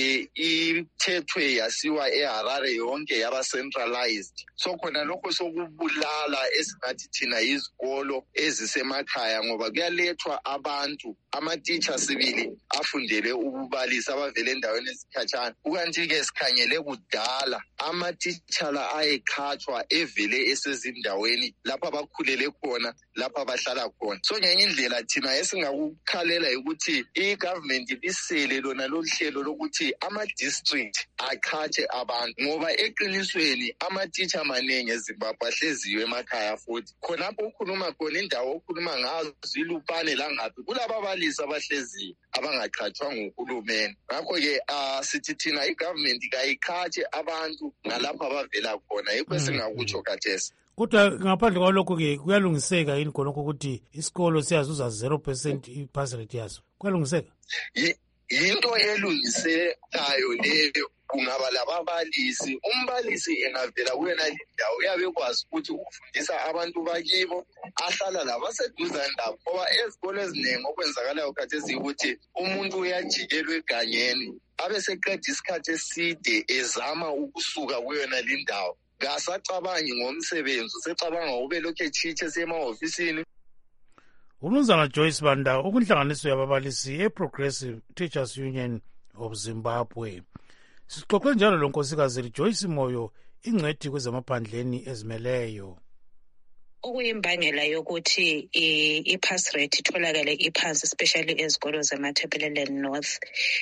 ithethwe yasiwa eHarare yonke yaba centralized. So khona lokho sokubulala esingathi thina izikolo ezisemakhaya ngoba kuyalethwa abantu ama-teacher sibili afundele ukubalisa abavele endaweni ezikhatshana. Kukanti-ke sikhangele kudala ama-teacher la ayeqhatshwa evele esezindaweni lapha abakhulele khona lapha abahlala khona. So ngenye indlela thina esingakukhalela ukuthi i-government ibisele lona lolu hlelo lokuthi ama-district aqhatshe abantu ngoba eqinisweni ama-teacher amaningi eZimbabwe ahleziyo emakhaya futhi khonapho ukhuluma khona indawo okhuluma ngazo ilupane langaphi kulaba abalisi abahleziyo abangaqhatshwa nguhulumeni. Ngakho-ke sithi thina i-government kayiqhatshe abantu nalapho abavela khona yikho esingakutsho khathesi. Kodwa ngaphandle kwalokho-ke kuyalungiseka yini khonokho ukuthi isikolo siyazuza 0% i-pass rate yaso? Kuyalungiseka? Yinto elungisekayo leyo. Kungaba lababalisi, umbalisi engavela kuyona lindawo uyabe kwazi ukuthi ukufundisa abantu bakibo ahlala labaseduzane labo ngoba ezikolo eziningi okwenzakalayo khathesi ukuthi umuntu uyajikelwa egangeni abeseqeda isikhathi eside ezama ukusuka kuyona lindawo. Kasacabangi ngomsebenzi, usecabanga ube lokhu etshintshe semahofisini. Umnumzana Joyce Banda, ukunhlanganiso yababalisi e-Progressive Teachers Union of Zimbabwe. Sixoxe njalo lo nkosikazi Joyce Moyo, ingcwethi kwezemaphandleni ezimeleyo. Okuyimbangela yokuthi i-pass rate itholakale iphansi especially ezikolo zemaThebelele North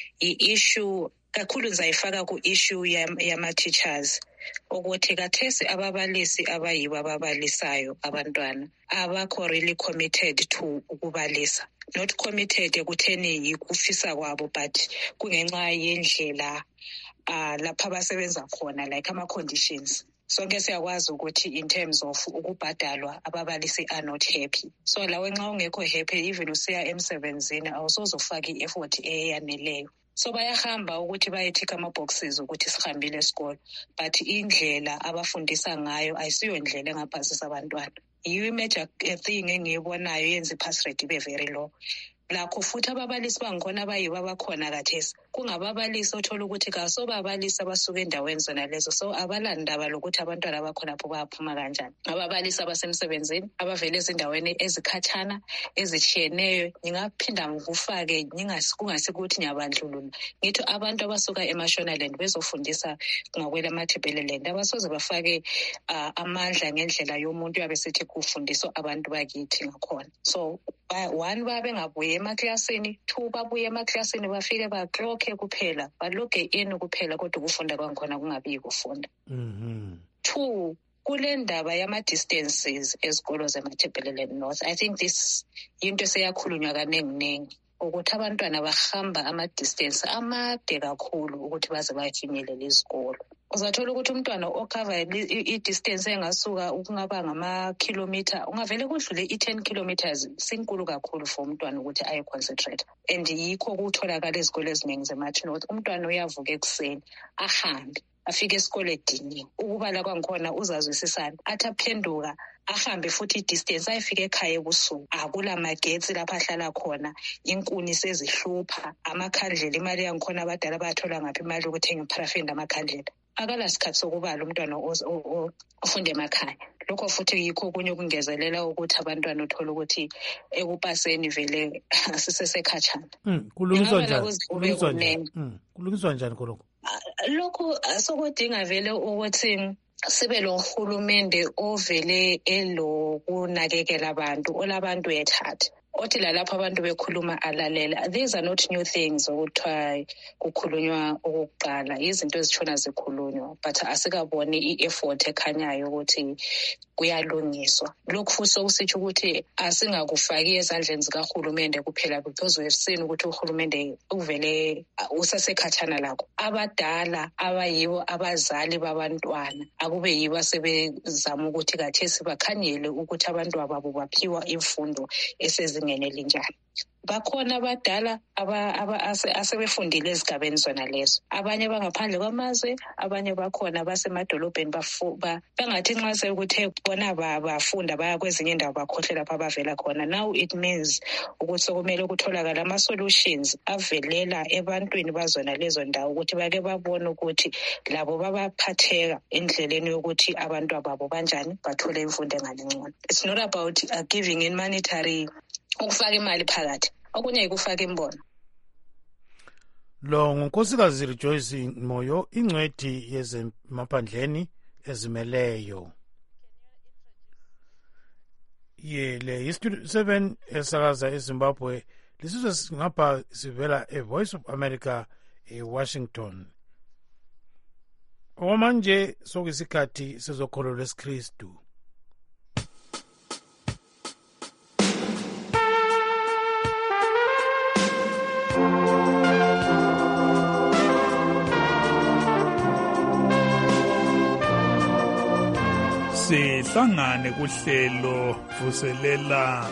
i-issue kakhulu ngizayifaka ku-issue yama-teachers ukuthi kathesi ababalisi abayibo ababalisayo abantwana abakho really committed to ukubalisa, not committed ekutheni yikufisa kwabo but kungenxa yendlela lapha abasebenza khona like ama-conditions. Sonke siyakwazi ukuthi in terms of ukubhadalwa ababalisi are not happy. So lawe nxa ungekho happy even usiya emsebenzini awusozofaka i-effort eyaneleyo. So bayahamba ukuthi bayethika ama-boxes ukuthi sihambile esikolo but indlela abafundisa ngayo ayisiyo indlela engaphasisa abantwana. Yiyo imajor thing engiyibonayo yenza i-pass rate ibe very low. Lakho futhi ababalisi bangikhona abayibo abakhona kathesi kungababalisi othola ukuthi kasobabalisi abasuka endaweni zona lezo, so abalandaba lokuthi abantwana abakhonapho bayaphuma kanjani. Ababalisi abasemsebenzini abavele ezindaweni ezikhatshana ezitshiyeneyo, ngingaphinda ngikufake kungasikuthi ngiyabandlulula ngithi abantu abasuka eMashonaland bezofundisa ngakwelamaThebeleland abasoze bafake amandla ngendlela yomuntu yabesithi kufundiswa abantu bakithi ngakhona. So one babengabuye emaklasini, two babuye emaklasini bafike bacloke kuphela baloge in kuphela kodwa ukufunda kwangikhona kungabi ukufunda. Two, kule ndaba yama-distances ezikolo zemaThebelele North, I think this yinto seyakhulunywa kaningi ukuthi abantwana bahamba ama-distance amade kakhulu ukuthi baze bafinyelele izikolo. Uzathola ukuthi umntwana okhava i-distance engasuka ukungaba ngama-kilometer ungavele kudlule i-10 kilometers sinkulu kakhulu for umntwana ukuthi aye-concentrate. And yikho kutholakala izikolo eziningi zemathi North umntwana uyavuka ekuseni ahambe afike esikole ediniwe, ukubala kwangikhona uzazwisisana athi aphenduka ahambe futhi i-distance ayefika ekhaya ebusuku akula magetsi lapha ahlala khona, inkuni sezihlupha, amakhandlela imali yangikhona abadala bayathola ngaphi imali yokuthenga iparafini amakhandlela. Akala sikhathi sokubala umntwana ofunde emakhaya. Lokho futhi yikho okunye ukungezelela ukuthi abantwana uthola ukuthi ekupaseni vele sisesekhatshana. Kulungiswa njani khonokho? Lokhu sokudinga vele ukuthi sibe lo hulumende ovele elokunakekela abantu olabantu ethatha othi lalapho abantu bekhuluma alalela. These are not new things okuthiwa kukhulunywa okokuqala, izinto ezitshona zikhulunywa but asikaboni i-effort ekhanyayo ukuthi kuyalungiswa. Lokhu futhi sokusitsho ukuthi asingakufaki ezandleni zikahulumende kuphela because we've seen ukuthi uhulumende uvele usasekhatshana lakho. Abadala abayibo abazali babantwana akube yibo asebezama ukuthi kathesi bakhanyele ukuthi abantwana babo baphiwa imfundo esezingeni esezingeni elinjani. Bakhona abadala asebefundile ezigabeni zona lezo, abanye bangaphandle kwamazwe, abanye bakhona basemadolobheni bangathi nxa sekuthe bona bafunda baya kwezinye indawo bakhohle lapha abavela khona. Now it means ukuthi sokumele kutholakala ama-solutions avelela ebantwini bazona lezo ndawo ukuthi bake babone ukuthi labo babaphatheka endleleni yokuthi abantu ababo banjani bathole imfundo engangcono. It's not about giving in monetary, ukufaka imali phakathi, okunye ikufaka imbono. Lo ngunkosikazi Rejoice Moyo, ingcweti yezemaphandleni ezimeleyo. Le History 7 esakaza eZimbabwe, lisizwe singapha sivela Voice of America eWashington. Okwamanje sokuyisikhathi sezokholo lwesikristu. Sihlangane kuhlelo vuselela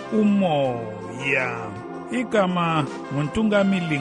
umoya. Igama nguNtungamili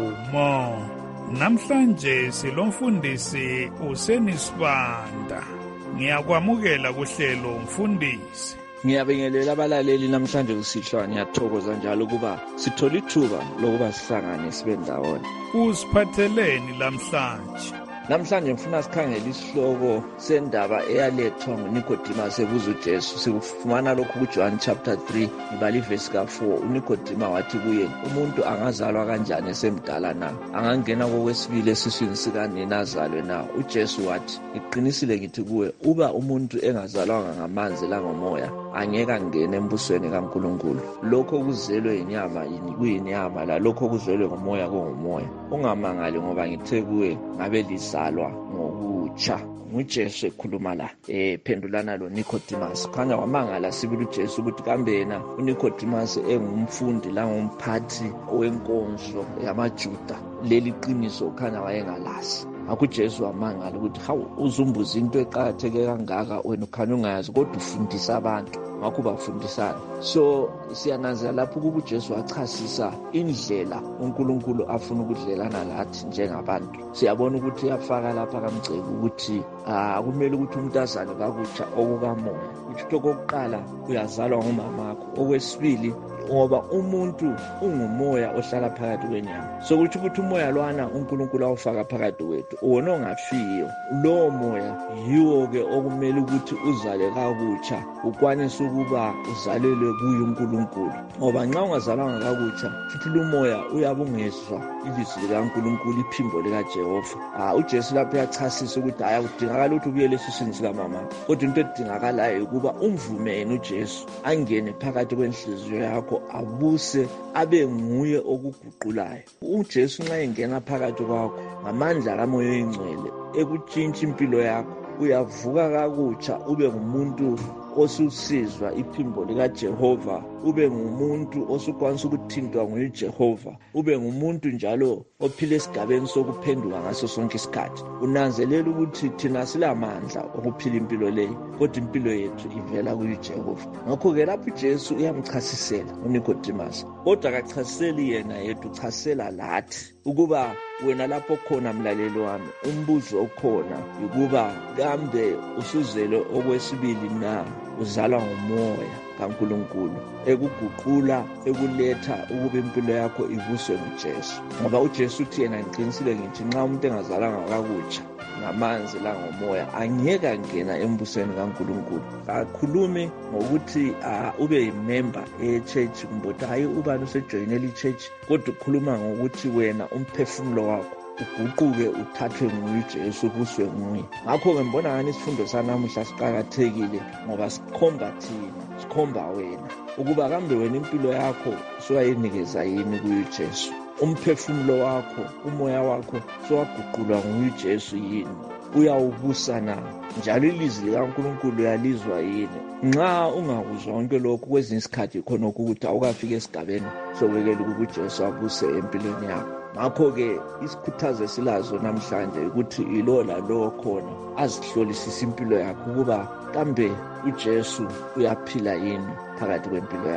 Nkumo. Namhlanje silomfundisi uSenisibanda. Ngiyakwamukela kuhlelo mfundisi. Ngiyabingelela abalaleli namhlanje kusihlwa, ngiyathokoza njalo ukuba sithola ithuba lokuba sihlangane sibe ndawonye. Usiphatheleni namhlanje? Namhlanje ngifuna sikhangela isihloko sendaba eyalethwa nguNicodemus ebuza uJesu. Sikufumana lokhu kuJohn chapter 3 ibala ivesi ka4. uNicodemus wathi kuye, umuntu angazalwa kanjani esemdala na? Angangena kokwesibili esiswini sikanina azalwe na? uJesu wathi, ngiqinisile ngithi kuwe, uba umuntu engazalwanga ngamanzi langomoya angeke angene embusweni kaNkulunkulu. Lokho kuzelwe inyama kuyinyama, lalokho kuzelwe ngomoya kungumoya. Ungamangali ngoba ngithe kuwe ngabe lizalwa ngokutsha. nguJesu ekhuluma la phendulana lo Nicodemus. Khanya wamangala sibili uJesu ukuthi kambe yena uNicodemus engumfundi la ngumphathi wenkonzo yamaJuda, leli qiniso khanya wayengalazi. akuJesu wamangala ukuthi hawu uzumbuza into eqhakatheke kangaka wena ukhanya ungayazi kodwa ufundisa abantu. Ngakho bafundisana. So siyananzela lapho uJesu wachasisa indlela uNkulunkulu afuna ukudlelana lathi njengabantu. Siyabona ukuthi uyafaka lapha kamgceke ukuthi kumele ukuthi umuntu azalwe kakutsha okukamoya. Ukuthi okokuqala uyazalwa ngumamakho, okwesibili ngoba umuntu ungumoya ohlala phakathi kwenyama. So ukuthi umoya lwana uNkulunkulu awufaka phakathi kwethu wona ongafiyo, lowo moya yiwo ke okumele ukuthi uzale kakutsha ukwanise ukuba uzalelwe kuye uNkulunkulu. Ngoba nxa ungazalwanga kakutsha futhi lo moya uyabungezwa ilizwi likaNkulunkulu, iphimbo likaJehova. uJesu lapho uyachasisa ukuthi ayakudingakala ukuthi ubuyele esiswini sikamama, kodwa into edingakalayo ukuba umvume yena uJesu angene phakathi kwenhliziyo yakho, abuse abe nguye okuguqulayo. uJesu nxa engena phakathi kwakho ngamandla kaMoya oNgcwele ekutshintsha impilo yakho, uyavuka kakutsha ube ngumuntu osusizwa iphimbo likaJehova, ube ngumuntu osukwanisa ukuthintwa nguJehova, ube ngumuntu njalo ophila esigabeni sokuphenduka ngaso sonke isikhathi. Unanzelela ukuthi thina silamandla okuphila impilo leyo, kodwa impilo yethu ivela kuJehova. Ngakho-ke lapho uJesu uyamchasisela uNicodemus, kodwa akachasiseli yena yedwa, uchasisela lathi ukuba wena lapho khona mlaleli wami, umbuzo okhona ukuba kambe usuzele okwesibili na? Uzalwa ngomoya kaNkulunkulu ekuguqula, ekuletha ukuba impilo yakho ivuswe nguJesu. Ngoba uJesu uthi yena ngiqinisile ngithi nxa umuntu engazalanga kakutsha ngamanzi langomoya angeke angena embusweni kaNkulunkulu. Kakhulumi ngokuthi ube yimember ye-church kumbe hayi ubani usejoyinele i-church, kodwa ukhuluma ngokuthi wena umphefumulo wakho uguquke uthathwe nguJesu ubuswe nguye. Ngakho-ke ngibona ngani isifundo sanamuhla siqakathekile ngoba sikhomba thina, sikhomba wena ukuba kambe wena impilo yakho suwayinikeza yini kuJesu, umphefumulo wakho, umoya wakho suwaguqulwa nguJesu yini, uyawubusa na, njalo ilizwi likaNkulunkulu uyalizwa yini. Nxa ungakuzwa konke lokhu kwezinye isikhathi khona ukuthi awukafika esigabeni sokwekela ukuthi uJesu abuse empilweni yakho. Ngakho-ke isikhuthazo esilazo namhlanje ukuthi ilo lalo khona azihlolisise impilo yakho ukuba kambe uJesu uyaphila yini phakathi kwempilo yakho.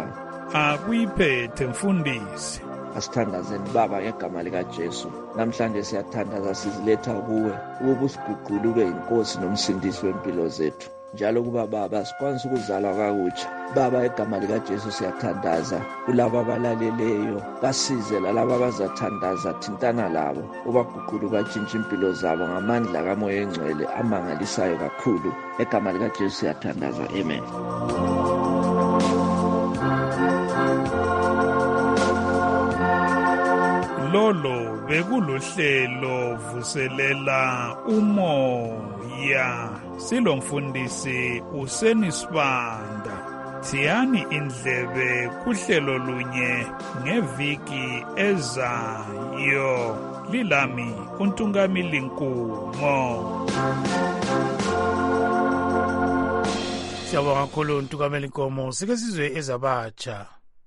akuyiphethe mfundisi. Asithandazeni Baba ngegama likaJesu. Namhlanje siyathandaza siziletha kuwe ukuba usiguqule ube inkosi nomsindisi wempilo zethu. Njalo kuba Baba sikwanisa ukuzalwa kakutsha. Baba egama likaJesu siyathandaza kulabo abalaleleyo, basize lalabo abazathandaza, thintana labo ubaguqule ubatshintshe impilo zabo ngamandla kaMoya Engcwele amangalisayo kakhulu. Egama likaJesu siyathandaza. Amen. Lolo bekuluhlelo vuselela umoya. Silomfundisi uSenisibanda. Thiyani indlebe kuhlelo lunye ngeviki ezayo. Lilami uNtungamili Nkumo. Siyabonga kakhulu uNtungamili Nkumo. Sike sizwe ezabatsha.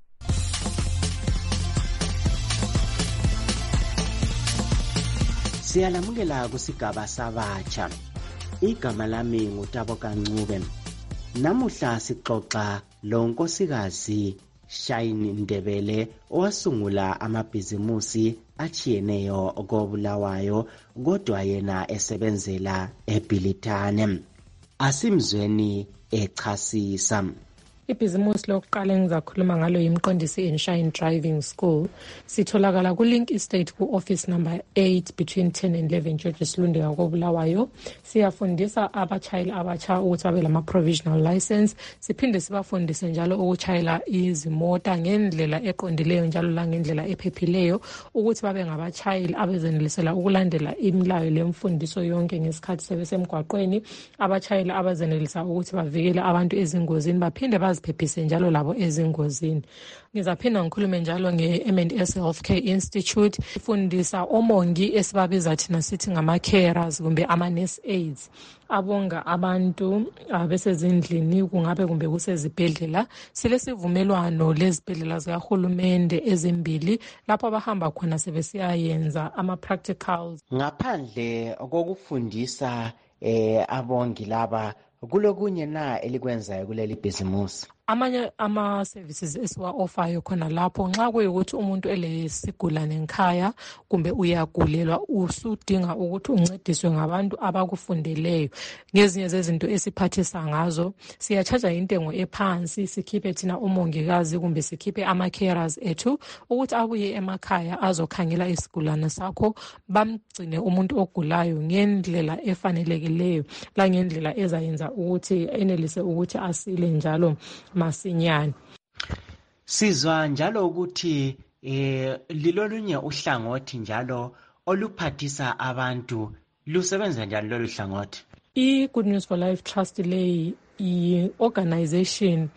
Siyalamukela kusigaba sabatsha. Igama lami nguTabo Kancube. Namuhla sixoxa lonkosikazi Shine Ndebele owasungula amabhizimusi achiyeneyo koBulawayo kodwa yena esebenzela eBhilitane. Asimzweni echasisa. Ibhizimusi lokuqala engizakhuluma ngalo yimqondisi eShine Driving School. Sitholakala kuLink Estate ku-office number 8 between 10 and 11 Georges Lunde koBulawayo. Siyafundisa abachayeli abatsha ukuthi babe lama-provisional license. Siphinde sibafundise njalo ukuchayela izimota ngendlela eqondileyo njalo langendlela ephephileyo ukuthi babe ngabachayeli abezenelisela ukulandela imilayo lemfundiso yonke ngesikhathi sebesemgwaqweni. Abachayeli abezenelisa ukuthi bavikele abantu ezingozini baphinde baziphephise njalo labo ezingozini. Ngizaphinda ngikhulume njalo nge-M&S Healthcare Institute. Ifundisa omongi esibabiza thina sithi ngama-carers kumbe ama-nurse aides. Abonga abantu besezindlini kungabe kumbe kusezibhedlela. Silesivumelwano lezibhedlela zikahulumende ezimbili lapho abahamba khona sebesiyayenza ama-practicals. Ngaphandle kokufundisa abongi laba kulokunye na elikwenzayo kuleli bhizimusi? Amanye ama-services esiwa-ofayo khona lapho nxa kuyikuthi umuntu elesigulane nkhaya kumbe uyagulelwa usudinga ukuthi uncediswe ngabantu abakufundeleyo ngezinye zezinto esiphathisa ngazo, siyatshaja intengo ephansi, sikhiphe thina umongikazi kumbe sikhiphe ama-carers ethu ukuthi abuye emakhaya azokhangela isigulane sakho, bamgcine umuntu ogulayo ngendlela efanelekileyo langendlela ezayenza ukuthi enelise ukuthi asile njalo masinyane. Sizwa njalo ukuthi lilolunye uhlangothi njalo oluphathisa abantu, lusebenza njalo lolu hlangothi? I-Good News for Life Trust leyi i-organization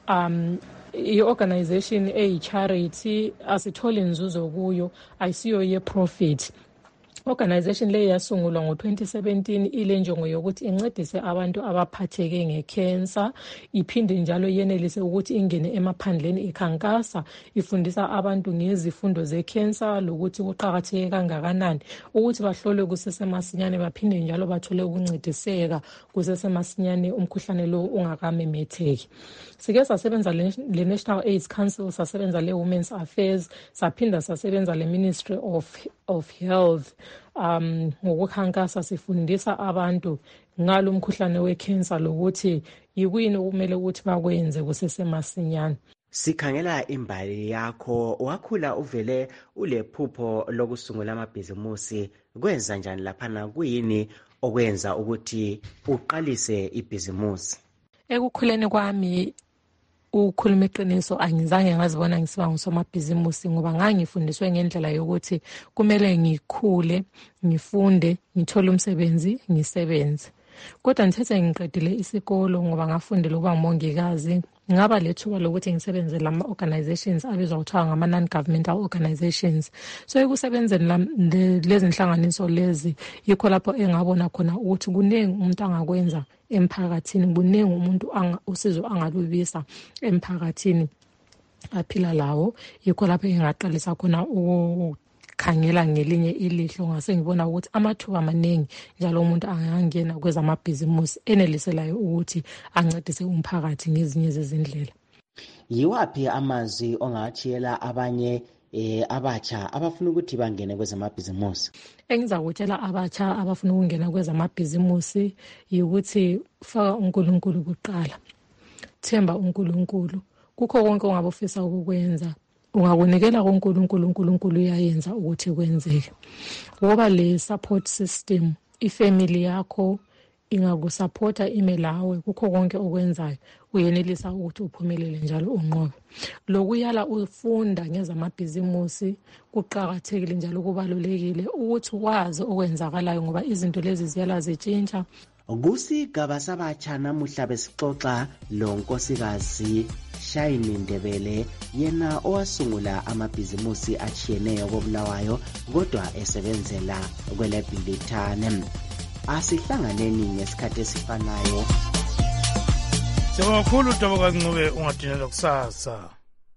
i-organization eyi-charity, asitholi nzuzo kuyo, ayisiyo ye-profit. Organization leyi yasungulwa ngo-2017 ile njongo yokuthi incedise abantu abaphatheke ngecancer, iphinde njalo yenelise ukuthi ingene emaphandleni ikhankasa ifundisa abantu ngezifundo zecancer lokuthi kuqakatheke kangakanani ukuthi bahlolwe kusesemasinyane baphinde njalo bathole ukuncediseka kusesemasinyane umkhuhlane lo ungakamemetheki. Sike sasebenza le-National AIDS Council, sasebenza le-Women's Affairs, saphinda sasebenza le-Ministry of Health. Ngokukhankasa sifundisa abantu ngalo umkhuhlane wecancer lokuthi yikuyini okumele ukuthi bakwenze kusesemasinyane. Sikhangela imbali yakho, wakhula uvele ulephupho lokusungula amabhizimusi. Kwenza njani laphana, kuyini okwenza ukuthi uqalise ibhizimusi? Ekukhuleni kwami ukukhuluma iqiniso angizange ngazibona ngisiba ngusomabhizimusi ngoba ngangifundiswe ngendlela yokuthi kumele ngikhule, ngifunde, ngithole umsebenzi, ngisebenze. Kodwa ngithethe ngiqedile isikolo ngoba ngafundela ukuba ngumongikazi, ngaba lethuba lokuthi ngisebenze lama-organizations abizwa kuthiwa ngama-non-governmental organizations. So ekusebenzeni lezi nhlanganiso lezi yikho lapho engabona khona ukuthi kuningi umuntu angakwenza emphakathini, kuningi umuntu usizo angalubisa emphakathini aphila lawo. Yikho lapho engaqalisa khona khangela ngelinye ilihlo, ngase ngibona ukuthi amathuba amaningi njalo umuntu angangena kwezamabhizimusi eneliselayo ukuthi ancedise umphakathi ngezinye zezindlela. Yiwaphi amazwi ongawatshiyela abanye abatsha abafuna ukuthi bangene kwezamabhizimusi? Engizakutshela abatsha abafuna ukungena kwezamabhizimusi yikuthi faka uNkulunkulu kuqala. Themba uNkulunkulu. Kukho konke ongabe ufisa ukukwenza, ungakunikela kuNkulunkulu, uNkulunkulu uyayenza ukuthi kwenzeke. Ngoba le support system, ifamily yakho ingakusupporta ime lawe kukho konke okwenzayo, uyenelisa ukuthi uphumelele njalo unqobe. Lokuyala ufunda ngezamabhizimusi kuqakathekile njalo kubalulekile ukuthi wazi okwenzakalayo ngoba izinto lezi ziyala zitshintsha. Kusigaba sabatsha namuhla besixoxa lo nkosikazi Shine Ndebele, yena owasungula amabhizimusi achiyeneyo koBulawayo kodwa esebenzela kweleBhilitane. Asihlanganeni ngesikhathi esifanayo. Sibonga kakhulu Dabuka Ncube, ungadinela kusasa.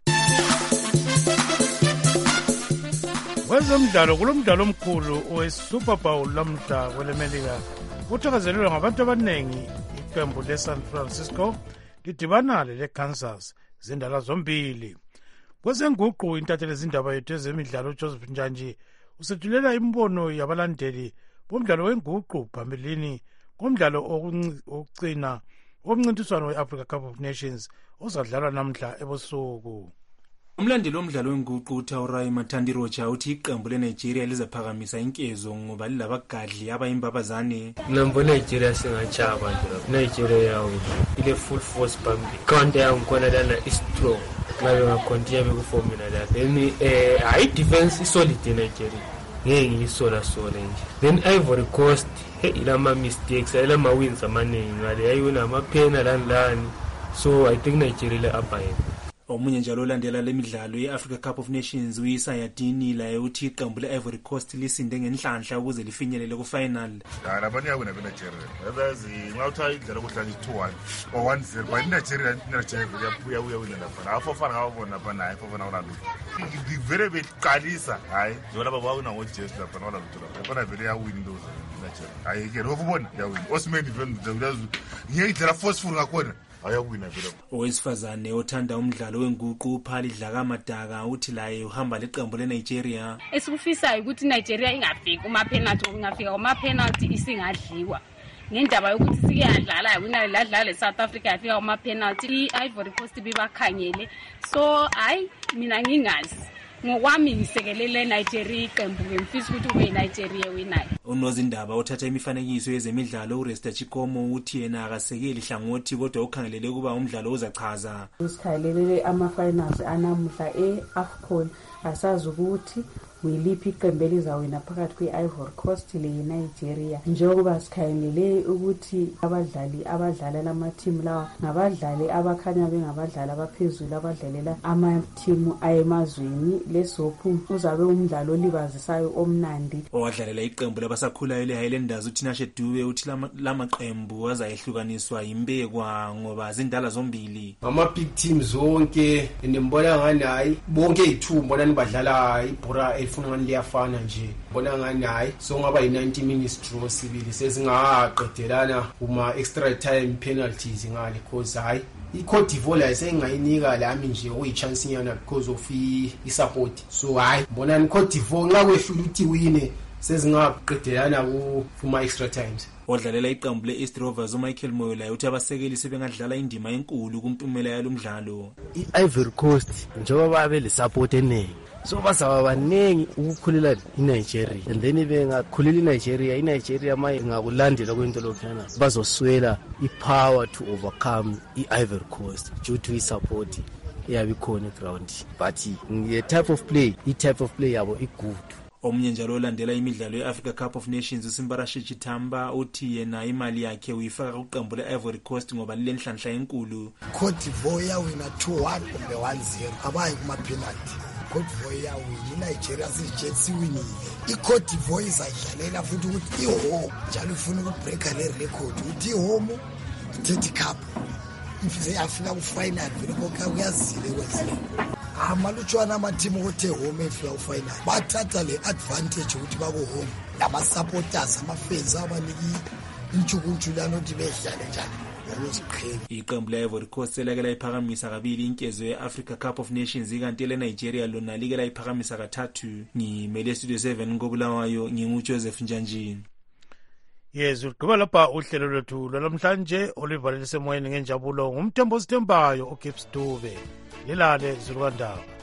Kwezemidlalo kulomdlalo omkhulu owe-Super Bowl lamhla kweleMelika uthakazelelwe ngabantu abaningi. Iqembu leSan Francisco lidibana leleKansas zindala zombili. Kwezenguqu intatheli zindaba yethu ezemidlalo uJoseph Njanji usethulela imbono yabalandeli bomdlalo wenguqu phambilini komdlalo okucina omncintiswano we-Africa Cup of Nations ozadlalwa namhla ebusuku. Umlandeli womdlalo wenguqu uTaurai Matandirocha uthi iqembu leNigeria lizaphakamisa inkezo ngoba lilabagadli abayimbabazane. Nambo Nigeria singachaba nje. Nigeria yawo ile full force phambili. Counter yangikhona lana is strong. Ngabe ngakontiya bekuformula la. Then high defense is solid in Nigeria. Ngeke ngisola nje. Then Ivory Coast ilama mistakes, ilama wins amaningi ngale yayona amaphena lani. So I think Nigeria abaye. Omunye njalo olandela lemidlalo ye-Africa Cup of Nations uYisaya Dini laye uthi iqembu le-Ivory Coast lisinde ngenhlanhla ukuze lifinyelele ku-final. Labanye yawina beNigeria. Yazazi ngawutha indlela okuhlanje 2-1 or 1-0 but Nigeria uyawina lapha. Afofana ngawubona lapha naye afofana wona lo. Ngivele beqalisa hayi njengoba bawina ngoJesu lapha nola lutho. Yabona vele yawina into Nigeria. Hayi ke lokubona yawina. Osman vele ngiyidlela forceful ngakhona. Owesifazane othanda umdlalo wenguqu uPhali Dlakamadaka uthi laye uhamba leqembu leNigeria. Esikufisayo ukuthi Nigeria ingafiki kuma-penalty, ingafika kuma-penalty isingadliwa. Ngendaba yokuthi sike yadlala yawina ladlala leSouth Africa yafika kuma-penalty, i-Ivory Coast bibakhangele. So hayi mina ngingazi. Ngokwami ngisekelele Nigeria iqembu ngimfisa ukuthi kube Nigeria winayo. Unozindaba uthatha imifanekiso yezemidlalo uResta Chikomo uthi yena akasekeli hlangothi kodwa ukhangelele ukuba umdlalo uzachaza. Usikhalelele ama-finals anamuhla e-AFCON asazi ukuthi uyiliphi iqembu elizawina phakathi kwe-Ivory Coast le-Nigeria njengoba sikhangelele ukuthi abadlali abadlala lama-team lawa ngabadlali abakhanya bengabadlali abaphezulu abadlalela ama-team ayemazweni. Lesophu uzabe umdlalo olibazisayo omnandi. Owadlalela iqembu labasakhulayo le-Highlanders uTinashe Dube uthi lamaqembu azayehlukaniswa yimbekwa ngoba zindala zombili. Ama-big teams zonke nimbona ngani hayi bonke i-2 mbona nibadlala ibhora elifuna ngani liyafana nje. Mbona ngani hayi so ngaba yi-90 minutes draw sibili sezingaqedelana uma extra time penalties ngale cause hayi iCote d'Ivoire ayisengayinika lami nje oyichance nyana because of isupport. So hayi mbona iCote d'Ivoire nxa kwehlula ukuthi wine sezingaqedelana kuma extra times. Odlalela iqembu le-East Rovers uMichael Moyo uthi abasekeli sebengadlala indima enkulu kumpumela yalomdlalo. I-Ivory Coast njengoba babe le-support eningi so bazaba baningi ukukhulela iNigeria and then bengakhulela iNigeria maye ngakulandela kwento lokhana bazoswela ipower to overcome i-Ivory Coast due to i-support eyabe ikhona eground but i-type of play yabo i-good. Omunye njalo olandela imidlalo ye-Africa Cup of Nations uSimbarashe Chitamba uthi yena imali yakhe uyifaka kuqembu le-Ivory Coast ngoba lilenhlanhla enkulu. Cote d'Ivoire yawina 2-1 kumbe 1-0 abayi kuma-penalty. Cote d'Ivoire yawina iNigeria siwinile. iCote d'Ivoire izayidlalela futhi ukuthi ihome njalo ifuna ukubreaka le record ukuthi ihome 30 cup ifise yafika ku-final vele konke kuyazile kwenzile. Amalutshwana amathimu ukuthi home efika ku-final bathatha le advantage ukuthi bako-home nama-supporters amafans abaniki intshukuntshulana ukuthi behlale njani ngiyosiqhenya. Iqembu le-Ivory Coast selake layiphakamisa kabili inkezo ye-Africa Cup of Nations, ikanti le-Nigeria lona like layiphakamisa kathathu. Ngimele Studio 7 koBulawayo, nginguJoseph Njanjini. Yes, ugqiba lapha uhlelo lwethu lwalamhlanje oluvalelise emoyeni ngenjabulo ngumthembo osithembayo uGibbs Dube. Lilale Zulukandaba.